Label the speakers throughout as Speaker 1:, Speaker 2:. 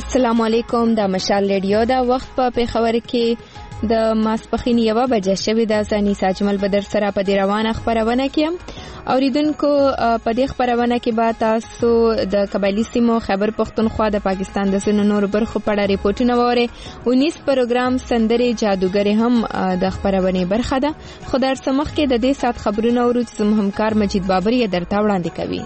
Speaker 1: السلام علیکم. د مشال ریډیو دا وخت په پیښور کې د ماسپخین 1 بجې شوې د ځاني ساجمل بدر سره په روانه خبرونه کې اوریدونکو په دې خبرونه کې به تاسو د قبایلی سیمو خیبر پختونخوا د پاکستان د سونو نور برخو په اړه ریپورتونه ووري. 19 پروګرام سندري جادوګر هم د خبرونه برخه ده. خدای سمخ کې د دې سات خبرونه ورو زم همکار مجید بابری درته وړاندې کوي.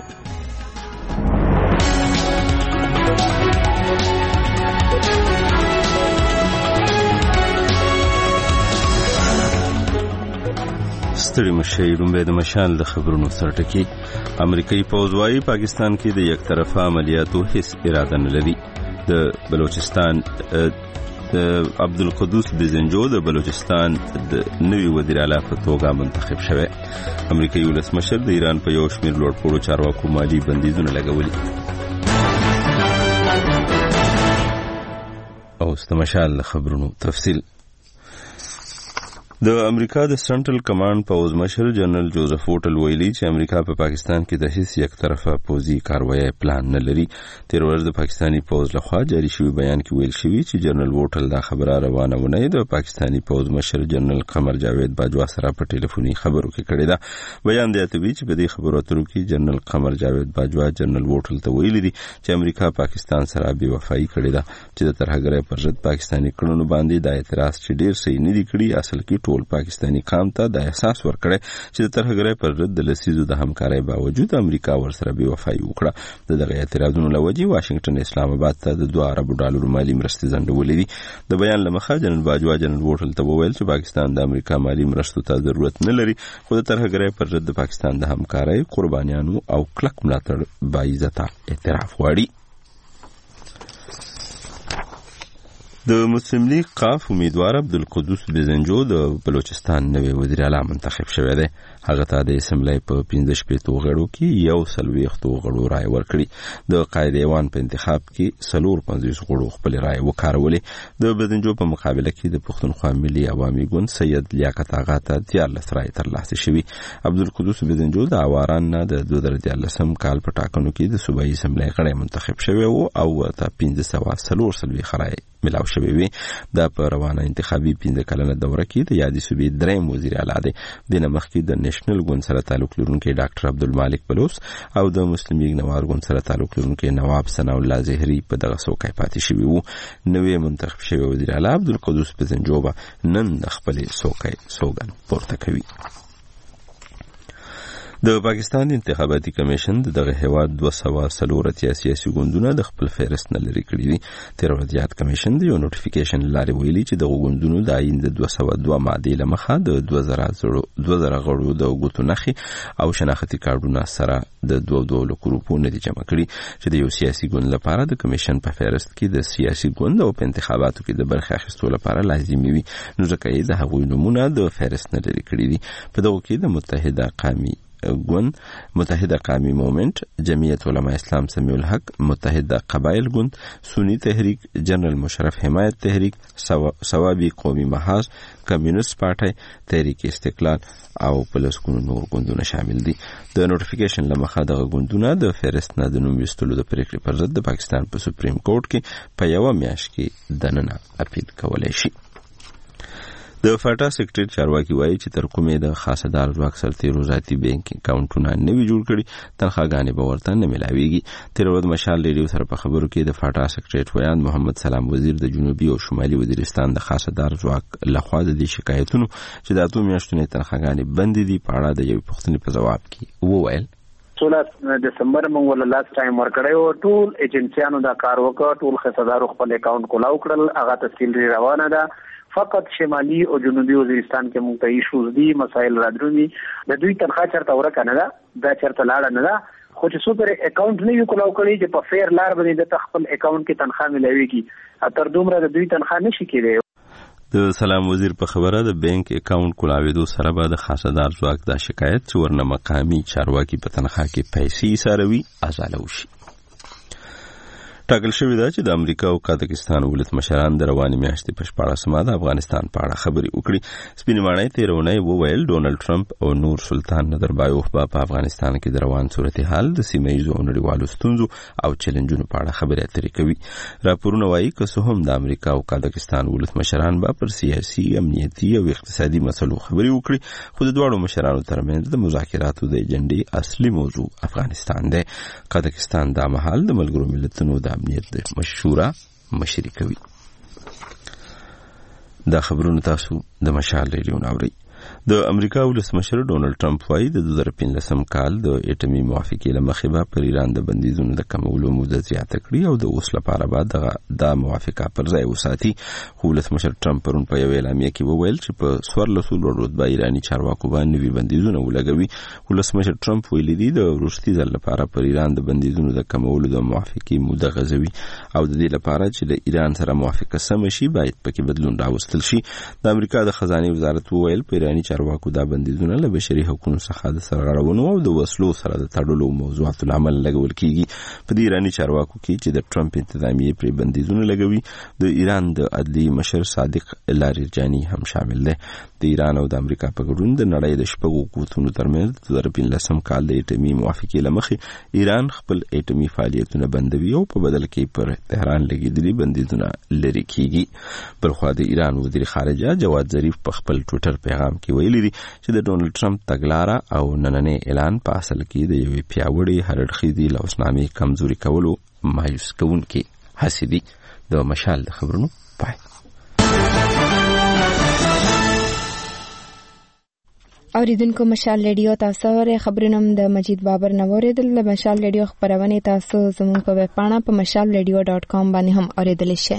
Speaker 2: ستړي مشي رومبه د مشال د خبرونو سرټکی. امریکایي پوځ وايي پاکستان کې د یک طرفه عملیاتو هیڅ اراده نه لري. د بلوچستان د عبدالقدوس بزنجو د بلوچستان د نوي وزیر اعلی په توګه منتخب شوی. امریکایي ولسمشر د ایران په یو شمېر لوړپوړو چارواکو مالي بندیزونه لګولي. او ستمشال خبرونو تفصیل. د امریکا د سنټرل کمانډ پوز مشر جنرال جوزف ووټل ویلي چې امریکا په پاکستان کې د هیڅ یک طرفه پوزي کاروایی پلان نه لري. تیر ورځ د پاکستانی پوز لخوا جاری شوی بیان کې ویل شوی چې جنرال ووټل دا خبره روانه ونه د پاکستانی پوز مشر جنرال قمر جاوید باجوا سره په ټلیفوني خبرو کې کړی دا. بیان دی چې په دې خبرو اترو کې جنرال قمر جاوید باجوا جنرال ووټل ته ویلي دي چې امریکا پاکستان سره بې وفایي کړې ده چې د ترهګرۍ پر ضد پاکستانی کړنو باندې د اعتراض چې ډیر صحیح نه دي کړی. اصل کې ټول پاکستانی قوم ته د احساس ورکړي چې د ترهګرۍ پر ضد د لسیزو د همکارۍ باوجود امریکا ورسره بې وفایي وکړه. دغه اعتراضونو لوجې واشنگټن اسلام آباد ته د $2 ارب مالی مرستې ځنډولې دي. د بیان لمخه جنرال باجوا جنرال ووټل ته وویل چې پاکستان د امریکا مالی مرستو ته ضرورت نه لري، خو د ترهګرۍ پر ضد د پاکستان د همکارۍ، قربانیانو او کلک ملاتړ باعزته اعتراف غواړي. د مسلم لیگ قاف امیدوار عبدالقدوس بزنجو د بلوچستان نوی وزیر اعلی منتخب شوی دی. هغه ته د اسمبلی په 15 غړو کې 140 غړو رائے ورکړي. د قائد ایوان په انتخاب کې 450 غړو خپل رائے وکارولې. د بزنجو په مقابله کې د پښتونخوا ملي عوامي ګوند سید لیاقت آغا ته 14 رائے ترلاسه شوي. عبدالقدوس بزنجو د اواران نه د 2014 کال په ټاکنو کې د صوبایي اسمبلی غړی منتخب شوی او ته 1540 رائے ملاو شوی وي. دا په روانه انتخابي 15 کلنه دوره کې د یادې صوبې دریم وزیر اعلی دی. د مخکې د نېشنل ګوند سره تعلق لرونکي ډاکټر عبدالمالک بلوچ او د مسلم لیگ نواز ګوند سره تعلق لرونکي نواب ثناء الله زهري په دغه څوکۍ پاتې شوي وو. نوې منتخب شوی وزیر اعلی عبدالقدوس بزنجو نن د خپل څوکۍ سوګند پورته کوي. د پاکستان انتخاباتي کمیشن دغه هیواد 240 سیاسي ګوندونه د خپل فهرست نه لري کړی دي. تیر ورځ یاد کمیشن د یو نوټیفیکیشن لارې ویلي چې دغه ګوندونو د آئین د 202 ماده له مخه د 2000 غړو د ګوتو نخي او شناختی کارډونه سره د 22 ګروپو نه دي جمع کړي چې د یو سیاسي ګوند لپاره د کمیشن په فهرست کې د سیاسي ګوند او په انتخاباتو کې د برخه اخیستو لپاره لازمي وي. نو ځکه یې د هغوی نمونه د فهرست نه لري کړی دي. په دغه کې د متحده قومي ګوند، متحده قومي موومنت، جمعیت علماء اسلام سمیع الحق، متحده قبایل ګوند، سنی تحریک، جنرال مشرف حمایت تحریک، ثوابی قومي محاذ، کمیونست پارټي، تحریک استقلال او پلسکونو نور ګوندونه شامل دي. د نوټیفیکیشن لمخه دغه ګوندونه د فهرست نه د نوم ویستلو د پریکړې پر ضد د پاکستان په سپریم کورټ کې په یو میاشت کې دننه اپیل کولای شي. د فاټا سیکریټری چارواکي وایي چې تر کومې د خاصدار ځواک سرتیرو ذاتي بانک اکاونټونه نوي جوړ کړي تنخواګانې به ورته نه ملاويږي. تیر ورځ مشال ریډیو سره په خبرو کې د فاټا سیکریټری ویان محمد سلام وزیر د جنوبي او شمالي وزیرستان د خاصدار ځواک لخوا د دې شکایتونو چې د اتو میاشتونو تنخواګانې بندې دي په اړه د یو پوښتنې په جواب کې وویل
Speaker 3: 16 دسمبر مونږ ول لاست ټایم ورکړیو. ټول ایجنسیانو دا کار وکړ، ټول خاصدارو خپل اکاونټ کولاو کړل. هغه تفصیل روانه ده. فقط شمالي او جنوبي وزیرستان کې مونږ ته ایشوز دي، مسائل رادرونی. د دوی تنخواه چرته ورکه نه ده، دا چرته لاړه نه ده، خو چې څو پر اکاونټ نه یو کولاو کړی چې په فیر لار باندې د خپل اکاونټ کې تنخواه ملويږي. تر دومره د دوی تنخواه نشي کېدی.
Speaker 2: د سلام وزیر په خبره د بانک اکاونټ کولاوېدو سره به د خاصدار ځواک دا شکایت چې ورنه مقامي چارواکي په تنخواه کې پیسې ایساروي ازاله وشي. ټاکل شوې ده چې د امریکا او قزاقستان ولسمشران د روانې میاشتې په 14مه د افغانستان په اړه خبرې وکړي. سپین ماڼۍ تیرونی وویل ډونالد ټرمپ او نور سلطان نظربایوف په افغانستان کې د روان صورتحال د سیمه ییزو او نړیوالو ستونزو او چیلنجونو په اړه خبرې اترې کوي. راپورونه وایي که څه هم د امریکا او قزاقستان ولسمشران به پر سیاسي، امنیتي او اقتصادي مسلو خبرې وکړي، خو د دواړو مشرانو ترمنځ د مذاکراتو د ایجنډې اصلي موضوع افغانستان دی. قزاقستان دا مهال د ملګرو ملتونو د امنیت د مشوره مشري کوي. دا خبرونه تاسو د مشال ریډیو ناوړي. د امریکا ولسمشر ډونالد ټرمپ وايي د 2015 کال د اټومي موافقې لمخې به پر ایران د بندیزونو د کمولو موده زیاته کړي او د اوس لپاره به دا موافقه پر ځای وساتي. خو ولسمشر ټرمپ پرون په یو اعلامیه کې وویل چې په 14 لوړ رتبه ایراني چارواکو باندې نوي بندیزونه ولګوي. ولسمشر ټرمپ ویلي دی د وروستي ځل لپاره پر ایران د بندیزونو د کمولو د موافقې موده غځوي او د دې لپاره چې د ایران سره موافقه سم شي باید پکې بدلون راوستل شي. د امریکا د خزانه وزارت وویل په ایراني چارواکو دا بندیزونه له بشري حقوقو څخه د سرغړونو او د وسلو سره د تړلو موضوعاتو لامل لګول کیږي. په دې ایراني چارواکو کې چې د ټرمپ انتظامیه پر بندیزونه لګوي د ایران د عدلي مشر صادق لاریجانی هم شامل دی. د ایران او د امریکا په ګډون د نړۍ د شپږو قوتونو ترمنځ د 2015 کال د اټومي موافقې لمخې ایران خپل اټومي فعالیتونه بندوي او په بدل کې پر تهران لګیدلي بندیزونه لري کیږي. بلخو د ایران وزیر خارجه جواد ظریف په خپل ټوئیټر پیغام کې ویلي دی چې د ډونالد ټرمپ تګلاره او نننی اعلان په اصل کې د یوې پیاوړې هرړخیزې لوسنامې کمزوري کولو مایوس کوونکې هڅې دي. د مشال د خبرونو پای.
Speaker 1: اوریدونکو مشال ریډیو تاسو ورې خبرونه د مجید بابر نووریدل. د مشال ریډیو خبرونه تاسو زموږ په ویب پاڼه په mashalradio.com باندې هم اوریدلی شئ.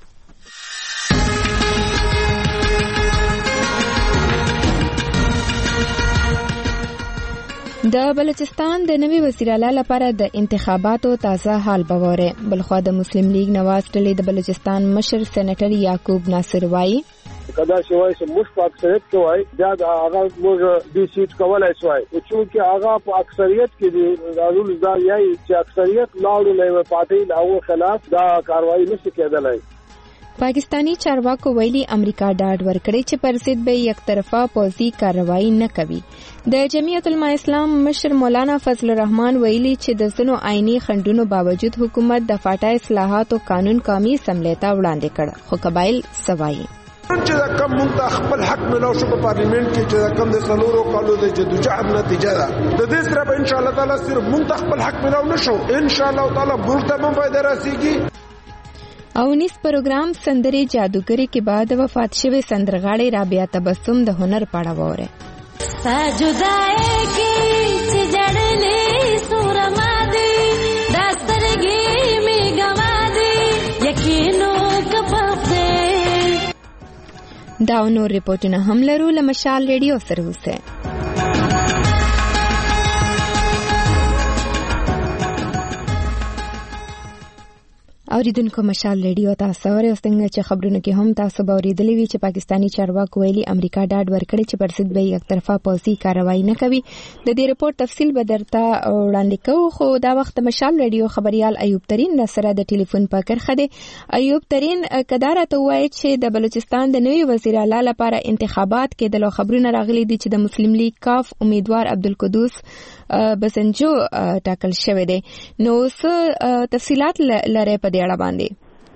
Speaker 1: د بلوچستان د نوي وزیر اعلی لپاره د انتخاباتو تازه حال بوره. بلخوا د مسلم لیگ نواز ډلې د بلوچستان مشر سېنیټر یعقوب ناصر وایي
Speaker 4: کدا شوی چې موږ په اکثریت کې وای دا د هغه موږ د سیټ کولای شوی او چې هغه په اکثریت کې دی راول دا یای چې اکثریت لاړو له پارټي له خلاف دا کاروایی نشي کېدلای.
Speaker 1: پاکستانی چارواکو ویلي امریکا ډاډ ورکړي چې پر ضد به یک طرفه پوځي کاروایی نه کوي. د جمعیت العلماء اسلام مشر مولانا فضل الرحمن ویلي چې د ځینو آئینی خنډونو باوجود حکومت د فاټا اصلاحات او قانون قومي اسمبلی ته وړاندې کړ، خو قبایل سوایي
Speaker 5: چې دا کم مونږ خپل حق ملو شو په پارلیمنت کې چې دا کم د سلورو کالو د جدوجہد نتیجه ده. د دې سره به ان شاء الله تعالی صرف مونږ خپل حق ملو نشو، ان شاء الله تعالی ملک ته هم فائدہ راسيږي.
Speaker 1: او نیس پروګرام سندري جادوګری کې بعد وفات شوی سندرغاړي رابعه تبسم د هنر پاړه وره.
Speaker 6: سجدای کې چې جړلې سورما دي دسترګي می غوا دي یقینو کپخته.
Speaker 1: دا نور ریپورتونه هم لرو له مشال ریډیو سره اوسه. اوریدونکو مشال ریډیو تاسو ورې څنګه چې خبرونه کې هم تاسو به اوریدلې وي چې پاکستانی چارواکو ویلي امریکا ډاډ ورکړي چې پر ضد به یک طرفه پوځي کاروایی نه کوي. د دې ریپورت تفصیل به درته وړاندې کوو، خو دا وخت مشال ریډیو خبريال ایوب ترين سره د ټلیفون په کرخه دی. ایوب ترين کدارته وایي چې د بلوچستان د نوي وزیر اعلی لپاره انتخابات کې د خبرونه راغلي دي چې د مسلم لیگ کاف امیدوار عبدالقدوس بسنجو ټاکل شوی دی. نو څه تفصيلات لري په دې اړه باندې؟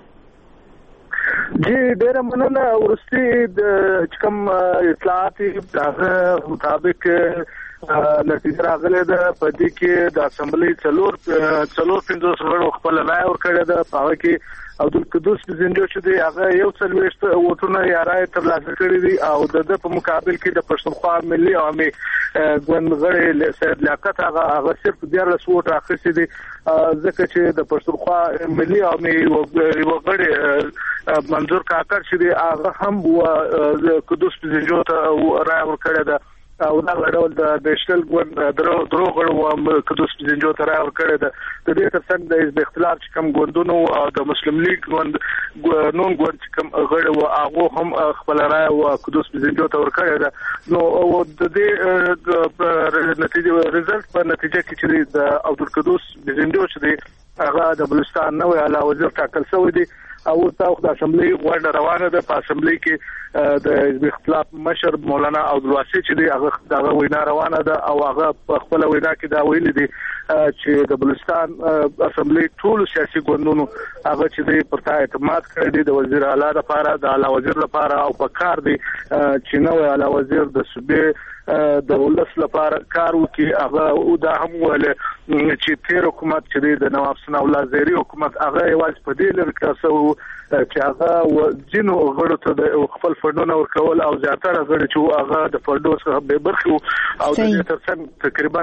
Speaker 4: جی ډېر مننه. ورستي د کوم اطلاعات مطابق نتیجه راغله ده په دې کې د اسمبلی څلور 50 غړو خپل رائے ورکړه ده. په هغه کې عبدالقدوس بسنجو چې دی هغه یو څلويشت ووټونه یا رائے ترلاسه کړي دي او د په مقابل کې د پښتونخوا ملي عوامي ګوند غړي سید لیاقت هغه صرف 14 ووټ اخیستي دي، ځکه چې د پښتونخوا ملي عوامي غړي منظور کاکړ چې دی هغه هم قدوس بسنجو ته رائے ورکړه ده او دا ډول د نېشنل ګوند درو غړو قدوس بسنجو ته رائے ورکړه ده. د دې ترڅنګ د حزب اختلاف چې کوم ګوندونو او د مسلم لیگ ګوند نون ګوند چې کوم غړو هغه هم خپل رائے او قدوس بسنجو ته ورکړه ده. نو د دې نتیجه ریزلټ په نتیجه کې چې د عبدالقدوس بسنجو چې هغه د بلوچستان نوې اعلی وزیر ټاکل شوی دی او تاسو د اسمبلی غونډه روانه ده. په اسمبلی کې د حزب اختلاف مشر مولانا عبدالواسع چې دی هغه وینا روانه ده او هغه په خپل وینا کې دا ویلي دي چې د بلوچستان اسمبلی ټول سیاسي ګوندونو هغه چې دی پر تا اعتماد کړی دی د وزیر اعلی لپاره د اعلی وزیر لپاره او په کار دی چې نوې اعلی وزیر د صوبې د ولس لپاره کار وکړي. هغه دا هم ول چې تیر حکومت چې د نواب ثناء الله زهري حکومت هغه یوازې په دې لور کړو چې هغه جنو غړو ته د خپل فندونه ورکول او زیاتره غړي چې هغه د فندو څخه به برخه او د ترڅنګ تقریبا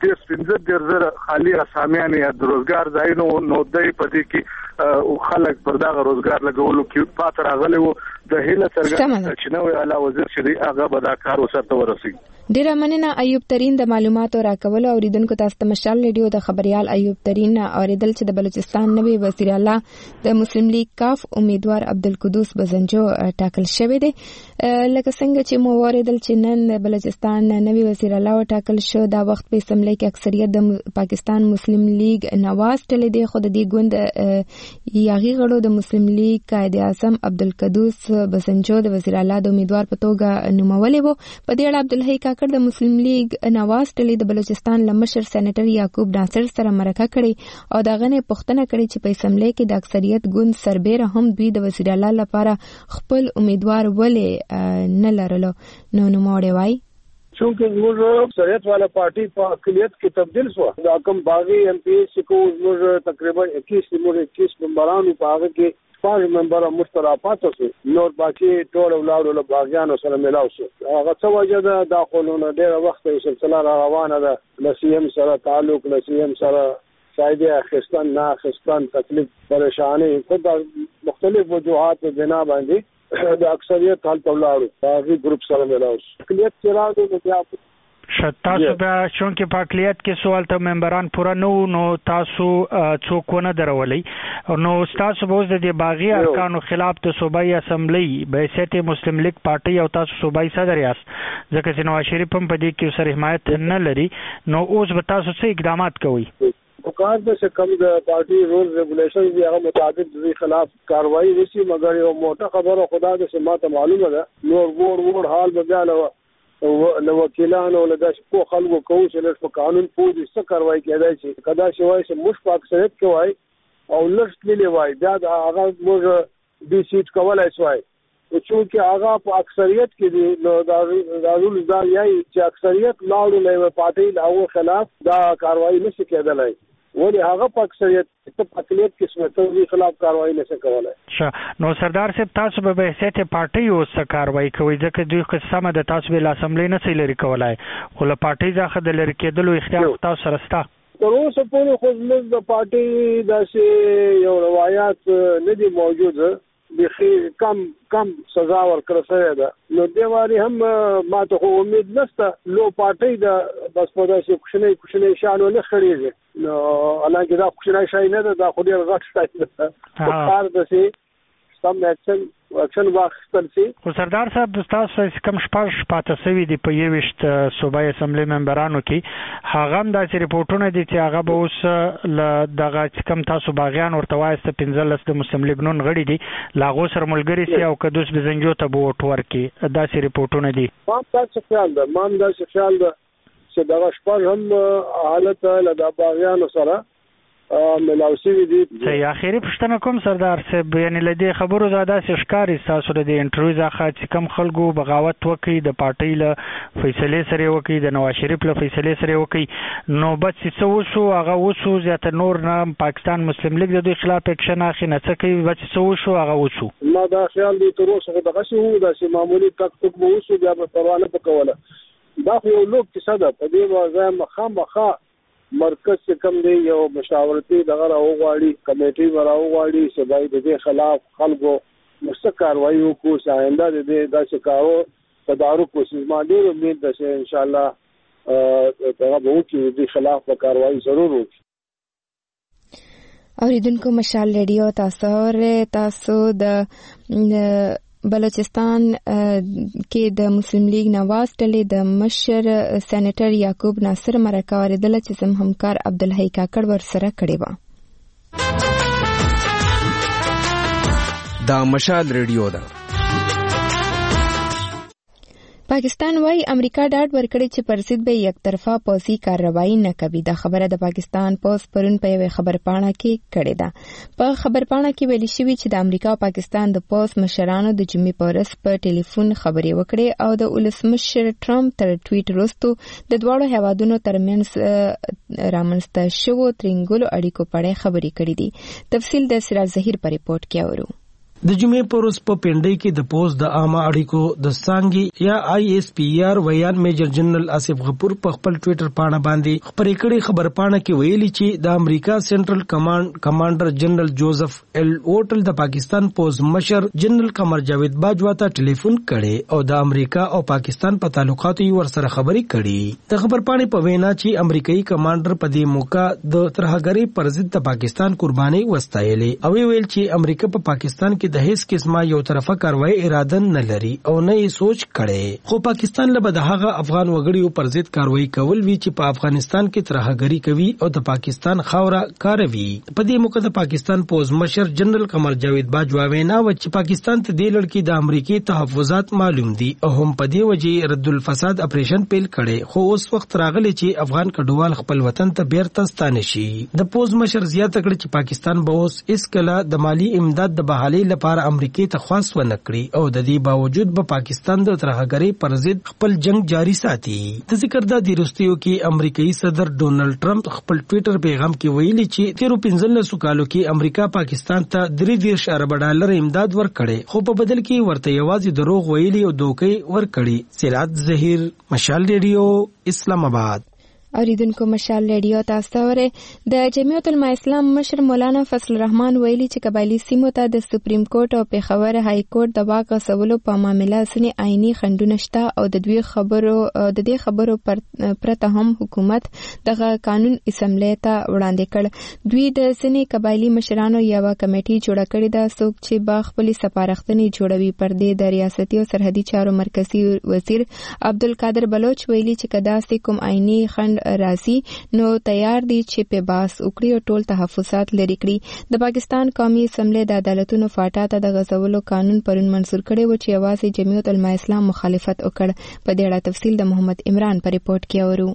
Speaker 4: 15,000 خالی اسامیان یا د روزګار ځایونو نو د پدې کې خلک پر دا روزګار لګولو کې پاتره غلي وو د هیله څرګنده چې نو اعلی وزیر چې هغه به دا کار وسره ورسي.
Speaker 1: ډیره مننه ایوب ترين د معلوماتو راکولو اوریدونکو تاسو ته مشال ریډیو د خبريال ایوب ترين اوریدل چې د بلوچستان نوی وزیر اعلی د مسلم لیگ کاف امیدوار عبدالقدوس بزنجو ټاکل شوی دی. لکه څنګه چې مو اوریدل چې نن د بلوچستان نوی وزیر اعلی ټاکل شو دا وخت په اسمبلی کې اکثریت د پاکستان مسلم لیگ نواز ټلې دی خو د دې ګوند یاغي غړو د مسلم لیگ قائد اعظم عبدالقدوس بزنجو د وزیر اعلی د امیدوار په توګه نومولې وو. په دې اړه عبدالحی کاکړ د مسلم لیگ نواز ټلې د بلوچستان لمشر سېنیټر یعقوب ناصر سره مرکه کړې او دا غنه پښتنه کړې چې په اسمبلی کې د اکثریت ګوند سربېره هم دوی د وزیر اعلی لپاره خپل امیدوار ولې نه لرلو. نو نوموړی وایي
Speaker 7: چونکه زموږ اکثریت والا پارټي په اقلیت کې تبدیل شو. دا کوم باغی ایم پی سی کو زموږ تقریبا 21 ممبرانو په هغه کې 5 ممبر مشترکات شو نور باقي ټول ولاړو له باغیانو سره ملاو شو. هغه څه وجه ده داخلونه ډېر وخت یې سلسله روانه ده ل سی ام سره تعلق ل سی ام سره شاید اخستان نه اخستان تکلیف پریشانی په مختلف وجوهات بنا باندې د اکثریت حال ولاړو باغی ګروپ سره ملاو شو. اقلیت چې راغلو نو بیا
Speaker 8: تاسو بیا چونکه په اقلیت کې سوال ته ممبران پوره نو تاسو څوک نه درولې نو تاسو به د باغی ارکانو خلاف د صوبایي اسمبلی به حیثیت مسلم لیگ پارټي او تاسو صوبایي صدر یاست ځکه چې نواز شریف هم په دې کې سره حمایت نه لري نو اوس به تاسو څه اقدامات کوئ؟
Speaker 7: وکړ د کم د پارټي رول ریګولیشن دی هغه مطابق د خلاف کاروایی وشي مګر یو موټه خبره خدا د سماته معلومه ده نور ور حال به بیا نو وکیلانو له داس کو خلکو کوم چې په قانون پوجي څه کاروایی کېدای شي کدا شوی چې مش په اکثریت کې وای او لږ لیلې وای بیا د هغه موږ ډي سیټ کولای شوی او چې هغه په اکثریت کې دی نو دا رول دا یی چې اکثریت لاړو له پارټي له خلاف دا کاروایی نشي کېدلای ولی هغه په اکثریت په اقلیت کې سمته خلاف کاروایی نشي کولای.
Speaker 8: نو سردار صاحب تاسو به حیثیت پارټي اوس کاروایی کوي ځکه دوی قسمه د تاسو به اسمبلی نه سي لري کولای خو له پارټي ځخه د لری کېدلو اختیار تاسو سره ستا.
Speaker 7: تر اوسه پورې خو زموږ د پارټي داسې یو روایت نه دی موجوده بخي کم سزا ورکړه شوې ده نو دیواري هم ما ته خو امید نشته لو پارټي د بس په داسې کوشنۍ شانو نه خړېږي نو الانګه دا کوشنۍ شای نه ده دا خو ډېر غټ شای ده په کار دسي سم اکشن واخیستل شي.
Speaker 8: خو سردار صاحب تاسو کم شپږ پاتې سوي دي په یوشت صوبایي اسمبلی ممبرانو کې هغه هم داسې ریپورتونه دي چې هغه به اوس ل دغه کم تاسو باغیان ورته وایسته 15 د مسلم لیگ نون غړي دي لاغو سره ملګری سي او قدوس بزنجو ته به وټ ورکي داسې ریپورتونه دي.
Speaker 7: ما تاسو خیال ده چې دغه شپږ هم حالت له د باغیانو سره ملاوسی دي.
Speaker 8: صحیح اخیری پښتنه کوم سردار صاحب یعنی لدی خبرو زاده شکاري تاسو د انټرویو ځخه چې کم خلکو بغاوت وکړي د پارټي له فیصله سره وکړي د نواز شریف له فیصله سره وکړي نو بس څه وشو هغه وشو زیات نور نه پاکستان مسلم لیگ د دوی خلاف اکشن اخی نه څه کوي بس څه وشو هغه وشو.
Speaker 7: ما دا خیال دي تر اوسه دغه شو د معمولی تک وشو بیا په پروانه پکوله دا خو یو لوک څه ده په دې وځه مخه مرکز چې کم دی یو مشاورتي دغه راوغواړي کمیټي راوغواړي چې باید د دې خلاف خلکو مستقل کاروایی وکړو چې آینده د دې داسې کارو تدارک وشي. ما ډېر امید ده چې ان شاء الله دغه به وکړي د خلاف په کاروایی ضرور وکړي.
Speaker 1: اوریدونکو مشال ریډیو تاسو د بلوچستان کې د مسلم لیگ نواز ټلې د مشر سېنیټر یعقوب ناصر مرکه اوریدله چې زم همکار عبدالحی کاکړ ور سره کړی و.
Speaker 9: دا مشال ریډیو ده.
Speaker 1: پاکستان وايي امریکا ډاډ ورکړي چې پر ضد به یک طرفه پوځي کارروایي نه کوي. دا خبره د پاکستان پوز پرون په یوه خبرپاڼه کې کړې ده. په خبرپاڼه کې ویل شوی چې د امریکا او پاکستان د پوز مشرانو د جمعې په ورځ په ټلیفون خبرې وکړې او د ولسمشر ټرمپ تر ټویټ وروسته د دواړو هیوادونو ترمنځ رامنځته شوو ترنګلو اړیکو په اړه خبرې کړې دي. تفصیل د سراج ظهیر په ریپورت کې اورو.
Speaker 10: د جمعې پر ورځ په پنډۍ کې د پوز د عامه اړیکو د څانګې یا ISPR ویان میجر جنرال آصف غفور په خپل ټویټر پاڼه باندې خبرې کړې. خبرپاڼه کې ویلي چې د امریکا سنټرل کمانډر جنرال جوزف ایل اوټل د پاکستان پوز مشر جنرال قمر جاوید باجوا ته ټلیفون کړي او د امریکا او پاکستان په تعلقاتو یې ورسره خبرې کړي. د خبرپاڼې په وینا چې امریکایي کمانډر په دې موقع د ترهګرۍ پر ضد د پاکستان قرباني وستایلې او ویل چې امریکا په پاکستان کې د هیڅ قسمه یو طرفه کاروایی اراده نه لري او نه یې سوچ کړي. خو پاکستان له د هغه افغان وګړیو پر ضد کاروایی کول وی چې په افغانستان کې ترهګری کوي او د پاکستان خاوره کاروي. په دې موقع د پاکستان پوز مشر جنرال قمر جاوید باجوا وینا و چې پاکستان ته د لړکی د امریکای تحفظات معلوم دي او هم په دې وجه رد الفساد اپریشن پیل کړي. خو اوس وخت راغلی چې افغان کډوال خپل وطن ته بیرته ستانه شي. د پوز مشر زیاته کړ چې پاکستان به اوس اس کله د مالی امداد د بحالي لپاره امریکای ته خواست ونکړي او د دې باوجود به پاکستان د ترهګرۍ پر ضد خپل جنگ جاری ساتي. د ذکر د وروستیو کې امریکایي صدر ډونالد ټرمپ خپل ټویټر پیغام کې ویلي چې تیر 15 کالو کې امریکا پاکستان ته $3 ارب امداد ورکړي خو په بدل کې ورته یوازې دروغ ویلي او دوکې ورکړي. سراج ظهیر، مشال ریډیو، اسلام آباد.
Speaker 1: اوریدونکو مشال ریډیو تاسو وره د جمعیت العلماء اسلام مشر مولانا فضل الرحمن ویلي چې قبایلی سیمو ته د سپریم کورټ او پیښور های کورټ د واک غوښتلو په معاملې سني آئینی خنډونه شته او د دې خبرو پرته هم حکومت دغه قانون اسمبلی ته وړاندې کړ. دوی د سني قبایلی مشرانو یو کمیټي جوړه کړې ده څوک چې با خپل سفارښتنې جوړوي. پر دې د ریاستي او سرحدي چارو مرکزی وزیر عبدالقادر بلوچ ویلي چې کدا سي کوم آئینی خنډ راځي نو تیار دي چې په باس وکړي او ټول تحفظات لري کړي. د پاکستان قومي اسمبلی د عدالتونو فاټا ته د غزولو قانون پرون منسوخ کړي و چې یوازې جمعیت العلماء اسلام مخالفت وکړ. په دې اړه تفصیل د محمد عمران په ریپورت کې اورو.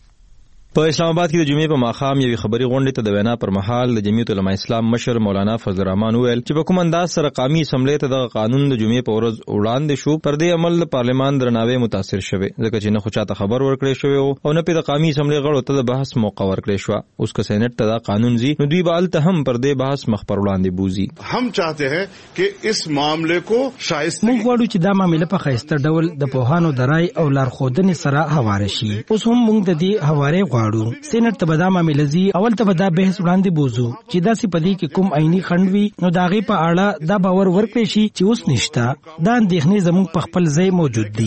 Speaker 11: په اسلام آباد کې د جمعې په ماښام یوې خبري غونډې ته د وینا پر مهال د جمعیت العلماء اسلام مشر مولانا فضل الرحمن ویل چې په کوم انداز سره قومي اسمبلی ته د قانون د جمعې په ورځ وړاندې شو پر دې عمل د پارلمان درناوی متاثر شوه ځکه چې نه خو چاته خبر ورکړې شوی او نه په د قومي اسمبلی غړو ته د بحث موقع ورکړې شو. اوس که سېنات ته دا قانون زی نو دوی به ته هم پر دې بحث مخ پر وړاندې بوزي.
Speaker 12: هم چاہتے ہیں کہ اس معاملے کو شائستہ
Speaker 10: موږ غواړو چې دا معاملې په خاصه ډول د پوهانو د رائے او لارښودنې سره هواره شي. اوس هم موږ د دې هواره غواړو. سېنات ته بدا معاملې زی اول ته بدا بحث وړاندې بوزو چې دا سي پدې کې کوم آئینی خنډ وي نو دا غي په اړه دا باور ورکړي شي چې اوس نشتا. دا اندېښنې زموږ په خپل ځای موجود دي.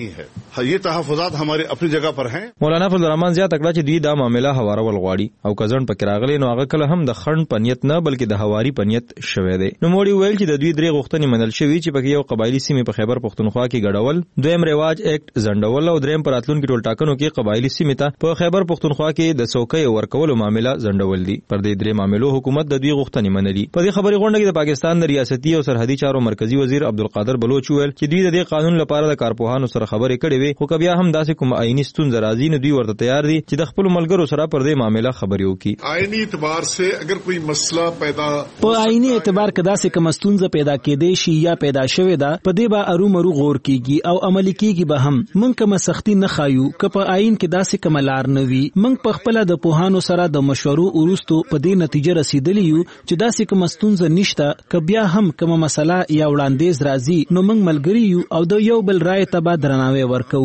Speaker 12: یہ تحفظات ہمارے اپنی جگہ پر ہیں.
Speaker 11: مولانا فضل الرحمن زیات کړه چې دوی دا معاملې هوارول غواړي او کزن پکې راغلي نو هغه کله هم د خنډ پنیت نه بلکې د هواري پنیت شوه دی. نو موړي ویل چې د دوی درې غوښتنې منل شوی چې پکې یو قبایلی سیمه په خیبر پختونخوا کې ګډول، دویم رواج اکټ زندول او دریم پر اتلون کې ټول ټاکنو کې قبایلی سیمه ته په خیبر پختونخوا کې د څوکۍ ورکولو معاملې زندول دي. پر دې درې معاملو حکومت د دوی غوښتنې منلي. په دې خبري غونډه کې د پاکستان د ریاستي او سرحدي چارو مرکزی وزیر عبدالقادر بلوچ ویل چې دوی د دې قانون لپاره د کارپوهانو سره خبرې کړې وي خو بیا هم داسې کوم آئینی ستونزه راځي نو دوی ورته تیار دي چې د خپل ملګرو سره پر دې معاملې خبرې وکړي.
Speaker 12: آئینی اعتبار سے اگر کوئی مسئلہ پیدا
Speaker 13: په آئینی اعتبار کدا سے کوم ستونزه پیدا کېدې شي یا پیدا شوه دا په دې به ارومرو غور کیږي او عملی کیږي به هم. مونږ کوم سختی نه خایو که په آئین کې داسې کوم لار نه وي. مونږ په خپل د پوهانو سره د مشورو ورستو په دې نتیجه رسیدلی یو چې داسې کوم ستونزه نشته. که بیا هم کوم مسله یا وړاندیز راځي نو موږ ملګری یو او د یو بل رائے ته به درناوی ورکوو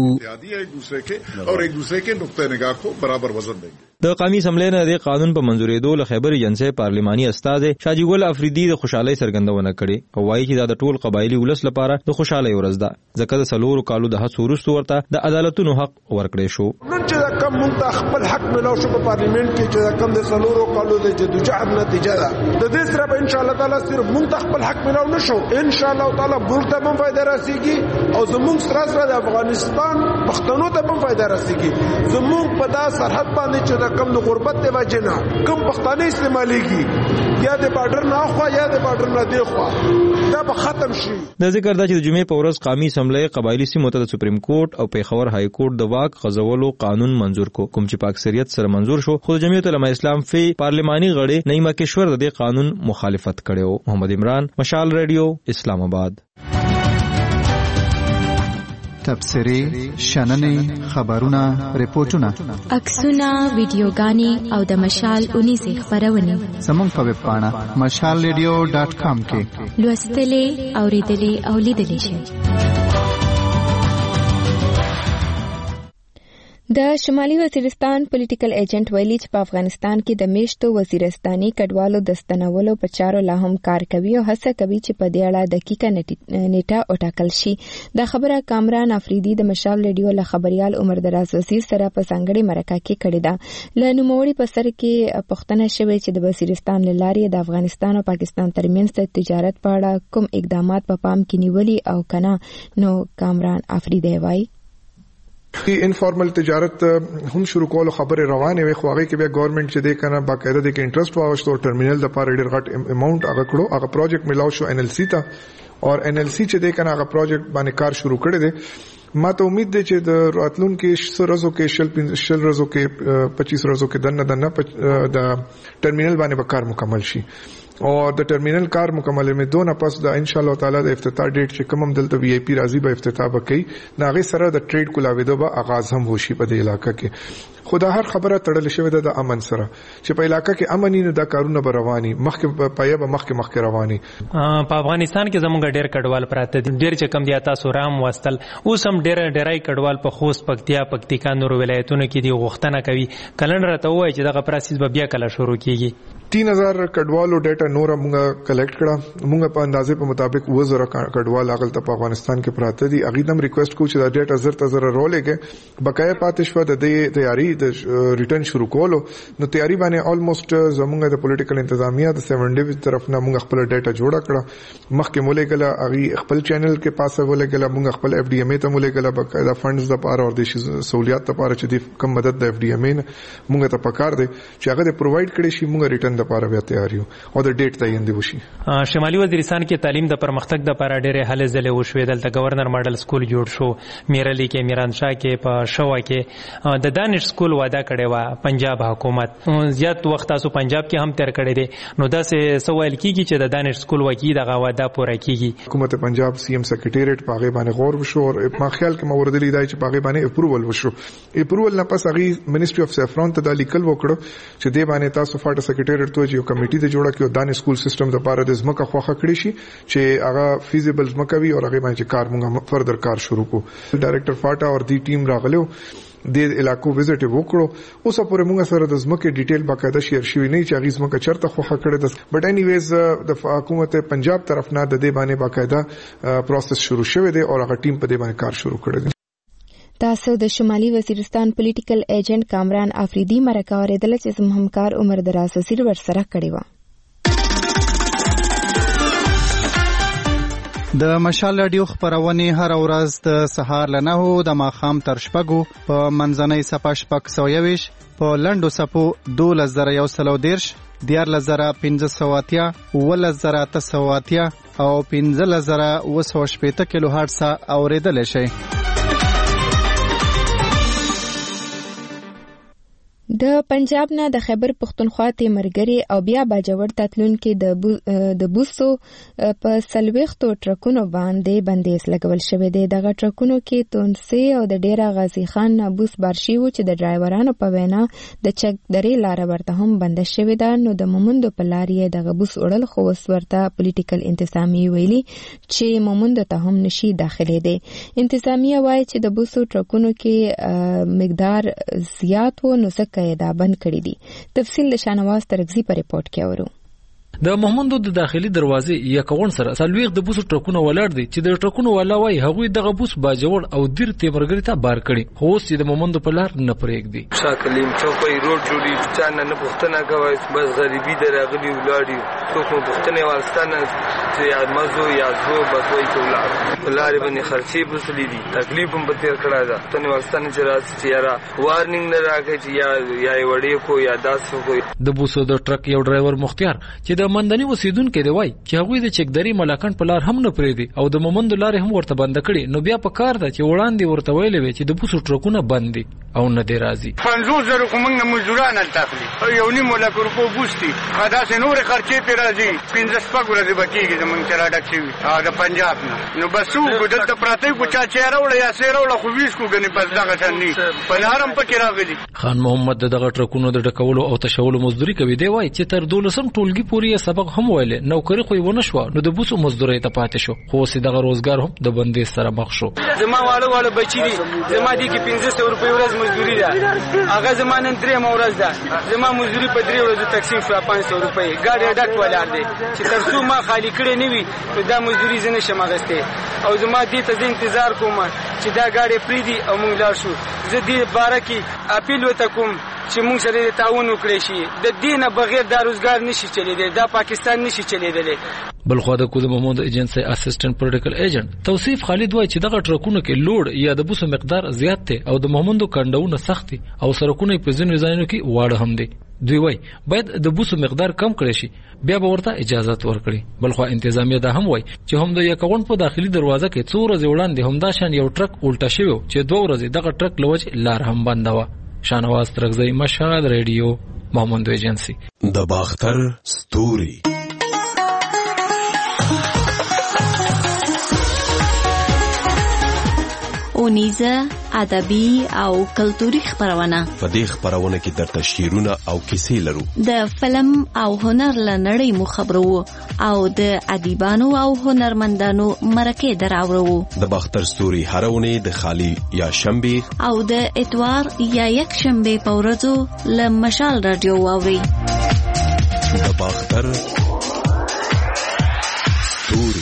Speaker 12: اور ایک دوسرے کے نقطۂ نگاہ کو برابر وزن دیں گے.
Speaker 11: د قومي اسمبلی نه د قانون په منزورېدو له خیبر ایجنسی پارلماني استاد شاجي ګل افریدي د خوشحالۍ څرګندونه کړې او وایي چې دا د ټول قبایلی ولس لپاره د خوشحالۍ ورځ ده ځکه د سلورو کالو د هڅو وروسته ورته د عدالتونو حق ورکړی شو.
Speaker 5: نن چې کم مونږ خپل حق ملو شو په پارلیمنت کې چې کم د سلورو کالو د جدوجہد نتیجه ده د دې سره به ان شاء الله تعالی صرف مونږ خپل حق ملو نشو ان شاء الله تعالی ملک ته هم فائدہ رسیږي او زموږ سره د افغانستان پښتنو ته هم فائدہ رسیږي. زموږ په دا سرحد باندې چې کم د غربت وجنه کم پښتانه استعماليږي یا د بارډر نه خو یا د بارډر نه دی خو دا به ختم شي.
Speaker 11: د ذکر دا چې د جمعې په ورځ قومي اسمبلی قبایلی سیمو ته د سپریم کورټ او پیښور های کورټ د واک غځولو قانون منزور کو، کوم چې په اکثریت سره منزور شو، خو جمعیت علماء اسلام فی پارلیمانی غړي نعیمه کشور د دې قانون مخالفت کړو. محمد عمران، مشال ریډیو، اسلام آباد.
Speaker 9: تبصرې، شننې، خبرونه، ریپورتونه،
Speaker 14: عکسونه، ویډیوګانې او د مشال 19 خبرونه
Speaker 9: زموږ په ویب پاڼه mashalradio.com کې
Speaker 14: لوستلې، اوریدلې او لیدلې شئ.
Speaker 1: د شمالي وزیرستان پولیټیکل ایجنټ ویلي چې په افغانستان کې د میشتو وزیرستاني کډوالو د ستنولو په چارو لا هم کار کوي او هڅه کوي چې په دې اړه دقیقه نیټه وټاکل شي. دا خبره کامران افریدي د مشال ریډیو له خبريال عمر دراز وزیر سره په ځانګړي مرکه کې کړې ده. له نوموړي په سر کې پوښتنه شوې چې د وزیرستان له لارې د افغانستان او پاکستان ترمنځ د تجارت په اړه کوم اقدامات په پام کې نیولي او کنه. نو کامران افریدي وایي
Speaker 15: انفارمل تجارت هم شروع کول خبره روانه وي، خو هغه کې بیا ګورنمنت چې د کنه باقاعده د انټرست واغشتو ټرمینل د پاره ډیر غټ اماونت هغه کړو، هغه پروجیکټ ملاو شو NLC ته، او NLC چې د کنه هغه پروجیکټ باندې کار شروع کړی دی. ما ته امید ده چې د راتلونکو 100 ورځو کې 15 ورځو کې 25 ورځو کې دنه د ټرمینل باندې به کار مکمل شي، او د ټرمینل کار مکمل مې دونه پس د ان شاء الله تعالی د افتتاح ډیټ چې کوم دلته VIP راځي به افتتاح وکړي، ناغه سره د ټریډ کولاویدو به آغاز هم وشي په دې علاقې کې. خدا هر خبره تړل شوې ده د امن سره، چې په علاقې کې امن نه د کارونه به رواني مخکې پایه به مخکې رواني.
Speaker 16: په افغانستان کې زموږ ډېر کډوال پراته دي، ډېر چې کم دي تاسو رام واستل، اوس هم ډېرای کډوال په خوست، پکتیا نور ولایتونو کې دي، غوښتنه کوي کلن راته وایي چې دغه پروسس به بیا کله شروع کیږي.
Speaker 15: 3000 کډوالو ډیټا نور موږ کلیکټ کړه، موږ په اندازې په مطابق 2000 کډوال اغل ته په افغانستان کې پراته دي. اغه دم ریکوست کو چې دا ډیټا زر رولېږي بقایا پاتې شو د تیاری د ریټرن شروع کولو. نو تیاری باندې آلموست زموږ د پولیټیکل انتظامیه د 7 ډیویز طرف نه موږ خپل ډیټا جوړه کړه، مخکې مولې کله اغه خپل چینل کې پاسه ولې کله موږ خپل FDMA ته مولې کله بقایا فندز د پاره او د سہولیات د پاره چې د کم مدد د FDMA موږ ته پکار دي چې هغه د پرووایډ کړي شي، موږ ریټرن د پاره بیا تیاریو او د ډیټ تعین دی وشي.
Speaker 16: شمالي وزیرستان کې تعلیم د پرمختګ د لپاره ډېرې هلې ځلې وشوې. دلته گورنر ماډل سکول جوړ شو، میرلی کې، میرانشاه کې، په شوا کې د دانش سکول وعده کړې و پنجاب حکومت، زیات وخت تاسو پنجاب کې هم تیر کړی دی. نو دا څه سوال کیږي چې د دانش سکول وکی دغه وعده پوره کیږي؟
Speaker 15: حکومت پنجاب CM سیکریټریټ په هغه باندې غور وشو، او ما خیال کې مورد لیدای چې په هغه باندې اپروول وشو. اپروول نه پس هغه منیسټری اف سیفران ته د لیکل وکړو چې د باندې تاسو فاټ سیکریټریټ ته یو کمیټي ته جوړه کړو دانش سکول سیستم د لپاره د زمکه خوخه کړی شي چې هغه فیزیبل زمکه وي او هغه باندې کار موږ فردر کار شروع کو. ډایریکټر فاټا او دی ټیم راغلو د علاقو وزټ وکړو. اوس پورې موږ سره د زمکه ډیټیل باقاعده شیر شوی نه چې هغه زمکه چرته خوخه کړی ده، بټ اني ویز د حکومت پنجاب طرف نه د دې باندې باقاعده پروسس شروع شوی دی او هغه ټیم په دې باندې کار شروع کړی دی.
Speaker 1: تاسو د شمالي وزیرستان پولیټیکل ایجنټ کامران افریدي مرکه اوریدل چې زموږ همکار عمر دراز وزیر ورسره کړی و.
Speaker 9: د مشال رادیو خبرونه هر ورځ د سهار له 9 د ماښام تر 6 په منځنۍ صفه 621 په لندو صفو 2110 14580 11980 او 15080 کیلو هرتز اوریدل شي.
Speaker 1: د پنجاب نه د خیبر پختونخوا ته مرګري او بیا باجوړ تتلون کې د بوسو په سلويختو ټرکونو باندې بندیز لګول شوې ده. دغه ټرکونو کې تونسي او د ډیره غازی خان بوس بارشي و چې د ډرایورانو په وینا د چک درې لار ورته هم بند شوې ده. نو د مومند په لارې دغه بوس وړل خو ورته پولیټیکل انتظامی ویلي چې مومند ته هم نشي داخلي دي. انتظامیه وایي چې د بوسو ټرکونو کې مقدار زیات و نو دا بند کړی دي. تفصیل د شانواز ترغزی په ریپورت کې اورو.
Speaker 17: د محمندو د داخلي دروازې یا کون سره سلويغ د بوس ټرکونو ولاړ دي چې د ټرکونو والا وای هغوی دغه بوس باجوړ او دیر تیمرګری ته بار کړي. خو چې د محمندو په لار نه پرېګ دي
Speaker 18: شاکلیم چوکۍ روډ جوړي چانه نه پښتنه کوي، بس غریبي دراغلي ولاړی څوک پښتنه والستانه چې یا مزو یا زو بس وای چولار لارې باندې خرچي بوسلې دي، تکلیف هم به تیر کړه ده. پښتنه والستانه چې راځي چې یاره وارنینګ نه راکړي چې یا وړي کو یا داسو کو.
Speaker 17: د بوسو د ټرک یو ډرایور مختیار چې د یو مندني اوسیدونکو دی وای چې هغه د چکدري ملاکان په لار هم نه پریدي او د مومند لارې هم ورته بند کړي، نو بیا په کار ده چې وړاندې ورته ویلې وي چې د بوسو ټرکونه بند دي او نه دی راځي.
Speaker 19: 50,000 خو موږ مزدوران تخلي یو نیم لک روپو بوستي خدا سه نور خرچې پر راځي 15 پګ ورځې بکیږي زمونږ چر ډک شي د پنجاب نه نو بسو ګدل ته پراته کو چا چیرې وړ یا سیره وړ خو ویس کو غني پس دغه څنګه په نارم پکې راغلي.
Speaker 17: خان محمد دغه ټرکونو د ډکولو او تشولو مزدوري کوي دی وای چې تر 12 ټولګي پورې سبق هم ویل نوکری خو ونه شو، نو د بوسو مزدوري ته پاتې شو، خو سي دغه روزګار هم د بندي سره مخ شو.
Speaker 20: زما واړه بچی دي، زما دي کې 1500 روپۍ ورځ مزدوري ده، هغه زما نن 3 ورځ ده، زما مزدوري په 3 ورځو تقسیم شو 500 روپۍ، ګاډي ډک ولاړ دي چې ترڅو ما خالی کړې نه وي نو دا مزدوري زنه شماغسته او زما دې ته انتظار کوم چې دا ګاډي پریدي او مونږ لاړ شو. زه دې باره کې اپیل وته کوم چې مونږ سره تعاون وکړي شي، د دینه بغیر دا روزګار نشي چلیدل، دا پاکستان نشي چلیدل.
Speaker 17: بلخو د کوزه محمود ایجنسی اسسټنټ پولیټیکل ایجنټ توصیف خالد وای چې دغه ټرکونو کې لوډ یا د بوسو مقدار زیات دی او د محمودو کندهونه سخت دي او سرکونه په ځینو ځایونو کې واړه هم دي. دوی وای باید د بوسو مقدار کم کړي شي، بیا به ورته اجازه ورکړي. بلخو انتظامیه ده هم وای چې هم د یکون په داخلي دروازه کې 2 ورځې وړاندې هم دا شان یو ټرک الټا شوی چې 2 ورځې دغه ټرک لوج لار هم بنده و. شانواز ترغزی مشهد ریډیو محمد ایجنسی
Speaker 21: د باختر ستوري.
Speaker 14: اونیزه ادبي او کلتوري خبرونه.
Speaker 21: په دې خبرونه کې درته شعرونه او کیسې لرو.
Speaker 14: د فلم او هنر لنړۍ مو خبرو او د ادیبانو او هنرمندانو مرکه دراوړو.
Speaker 21: د باختر ستوري هرونه د خالی یا شنبه
Speaker 14: او د اتوار یا یک شنبه په ورځو ل مشال رادیو واوري.
Speaker 21: د باختر ستوري.